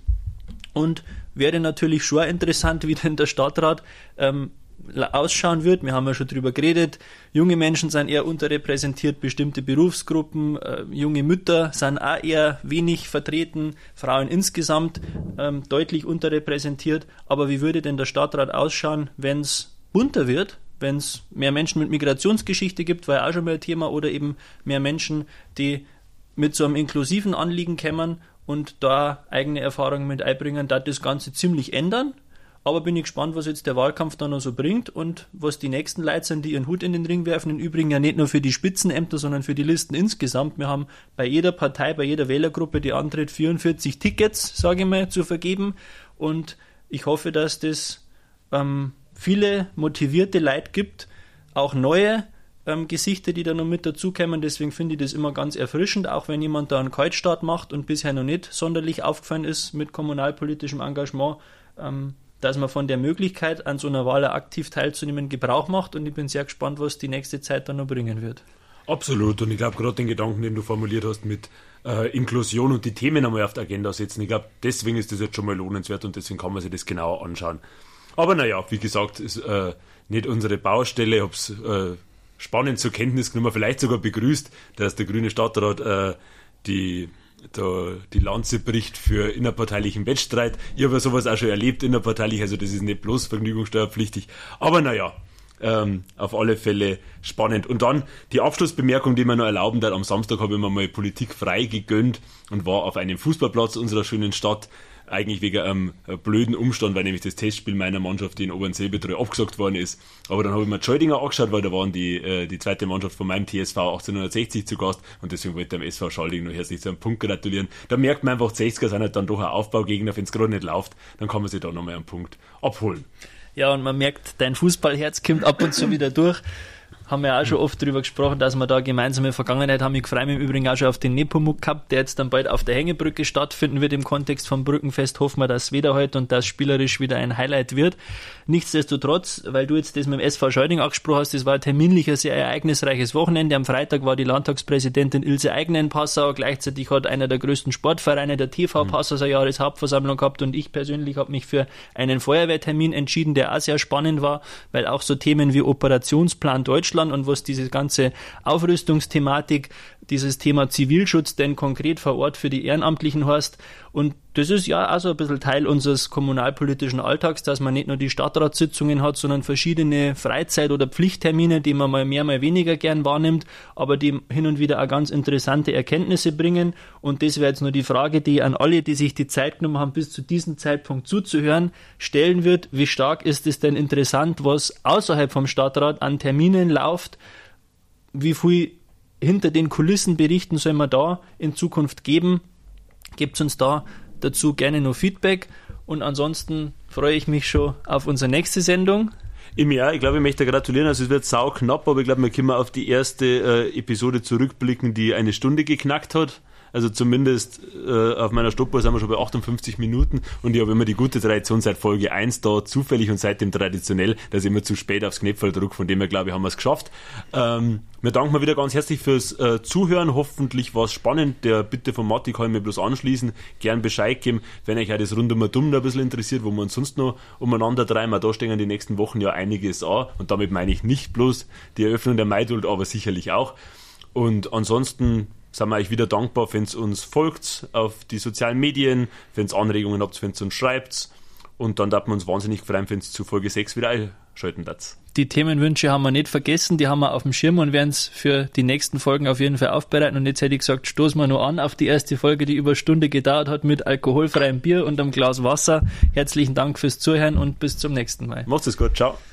Und wäre natürlich schon interessant, wie denn der Stadtrat ähm, ausschauen wird. Wir haben ja schon drüber geredet. Junge Menschen sind eher unterrepräsentiert, bestimmte Berufsgruppen, äh, junge Mütter sind auch eher wenig vertreten, Frauen insgesamt ähm, deutlich unterrepräsentiert. Aber wie würde denn der Stadtrat ausschauen, wenn es bunter wird, wenn es mehr Menschen mit Migrationsgeschichte gibt, war ja auch schon mal ein Thema, oder eben mehr Menschen, die mit so einem inklusiven Anliegen kämen und da eigene Erfahrungen mit einbringen, da das Ganze ziemlich ändern. Aber bin ich gespannt, was jetzt der Wahlkampf da noch so bringt und was die nächsten Leute sind, die ihren Hut in den Ring werfen. Im Übrigen ja nicht nur für die Spitzenämter, sondern für die Listen insgesamt. Wir haben bei jeder Partei, bei jeder Wählergruppe, die antritt, vierundvierzig Tickets, sage ich mal, zu vergeben. Und ich hoffe, dass das ähm, viele motivierte Leute gibt, auch neue ähm, Gesichter, die da noch mit dazukommen. Deswegen finde ich das immer ganz erfrischend, auch wenn jemand da einen Kaltstart macht und bisher noch nicht sonderlich aufgefallen ist mit kommunalpolitischem Engagement, ähm, dass man von der Möglichkeit, an so einer Wahl aktiv teilzunehmen, Gebrauch macht, und ich bin sehr gespannt, was die nächste Zeit dann noch bringen wird. Absolut, und ich glaube gerade den Gedanken, den du formuliert hast mit äh, Inklusion und die Themen einmal auf die Agenda setzen, ich glaube, deswegen ist das jetzt schon mal lohnenswert und deswegen kann man sich das genauer anschauen. Aber naja, wie gesagt, ist äh, nicht unsere Baustelle, ich habe es äh, spannend zur Kenntnis genommen, vielleicht sogar begrüßt, dass der grüne Stadtrat äh, die da die Lanze bricht für innerparteilichen Wettstreit. Ich habe ja sowas auch schon erlebt innerparteilich, also das ist nicht bloß vergnügungssteuerpflichtig. Aber naja, ähm, auf alle Fälle spannend. Und dann die Abschlussbemerkung, die man noch erlauben darf. Am Samstag habe ich mir mal Politik frei gegönnt und war auf einem Fußballplatz unserer schönen Stadt. Eigentlich wegen einem blöden Umstand, weil nämlich das Testspiel meiner Mannschaft, die in Obernsee betreue, abgesagt worden ist. Aber dann habe ich mir Tscholdinger angeschaut, weil da waren die, äh, die zweite Mannschaft von meinem T S V achtzehnhundertsechzig zu Gast und deswegen wollte ich dem S V Schalding noch herzlich zu einem Punkt gratulieren. Da merkt man einfach, die sechziger sind halt dann doch ein Aufbaugegner, wenn es gerade nicht läuft, dann kann man sich da nochmal einen Punkt abholen. Ja, und man merkt, dein Fußballherz kommt ab und zu wieder durch. Haben wir auch schon oft darüber gesprochen, dass wir da gemeinsame Vergangenheit haben. Ich freue mich im Übrigen auch schon auf den Nepomuk Cup, der jetzt dann bald auf der Hängebrücke stattfinden wird im Kontext vom Brückenfest. Hoffen wir, dass es wieder heute und dass spielerisch wieder ein Highlight wird. Nichtsdestotrotz, weil du jetzt das mit dem S V Schalding angesprochen hast, das war terminlich ein sehr ereignisreiches Wochenende. Am Freitag war die Landtagspräsidentin Ilse Aigner in Passau. Gleichzeitig hat einer der größten Sportvereine, der T V Passau, seine Jahreshauptversammlung gehabt und ich persönlich habe mich für einen Feuerwehrtermin entschieden, der auch sehr spannend war, weil auch so Themen wie Operationsplan Deutschland und was diese ganze Aufrüstungsthematik, dieses Thema Zivilschutz denn konkret vor Ort für die Ehrenamtlichen heißt. Und das ist ja auch so ein bisschen Teil unseres kommunalpolitischen Alltags, dass man nicht nur die Stadtratssitzungen hat, sondern verschiedene Freizeit- oder Pflichttermine, die man mal mehr, mal weniger gern wahrnimmt, aber die hin und wieder auch ganz interessante Erkenntnisse bringen. Und das wäre jetzt nur die Frage, die an alle, die sich die Zeit genommen haben, bis zu diesem Zeitpunkt zuzuhören, stellen wird. Wie stark ist es denn interessant, was außerhalb vom Stadtrat an Terminen läuft? Wie viel hinter den Kulissen berichten soll man da in Zukunft geben? Gebt uns da dazu gerne noch Feedback und ansonsten freue ich mich schon auf unsere nächste Sendung. Im Jahr, ich glaube, ich möchte gratulieren, also es wird sau knapp, aber ich glaube, wir können auf die erste äh, Episode zurückblicken, die eine Stunde geknackt hat. Also zumindest äh, auf meiner Stoppuhr sind wir schon bei achtundfünfzig Minuten und ich habe immer die gute Tradition seit Folge eins da, zufällig und seitdem traditionell, dass ich immer zu spät aufs Knöpfel drücke, von dem her glaube ich, haben wir es geschafft. Ähm, wir danken mal wieder ganz herzlich fürs äh, Zuhören, hoffentlich war es spannend, der Bitte von Matti kann ich mir bloß anschließen, gern Bescheid geben, wenn euch auch das Rund um Dumm ein bisschen interessiert, wo wir uns sonst noch umeinander treiben, da stehen in den nächsten Wochen ja einiges an und damit meine ich nicht bloß die Eröffnung der Maidult, aber sicherlich auch. Und ansonsten sind wir euch wieder dankbar, wenn ihr uns folgt auf die sozialen Medien, wenn ihr Anregungen habt, wenn ihr uns schreibt. Und dann darf man uns wahnsinnig freuen, wenn ihr zu Folge sechs wieder einschalten darf. Die Themenwünsche haben wir nicht vergessen, die haben wir auf dem Schirm und werden es für die nächsten Folgen auf jeden Fall aufbereiten. Und jetzt hätte ich gesagt, stoßen wir nur an auf die erste Folge, die über eine Stunde gedauert hat mit alkoholfreiem Bier und einem Glas Wasser. Herzlichen Dank fürs Zuhören und bis zum nächsten Mal. Macht's es gut, ciao.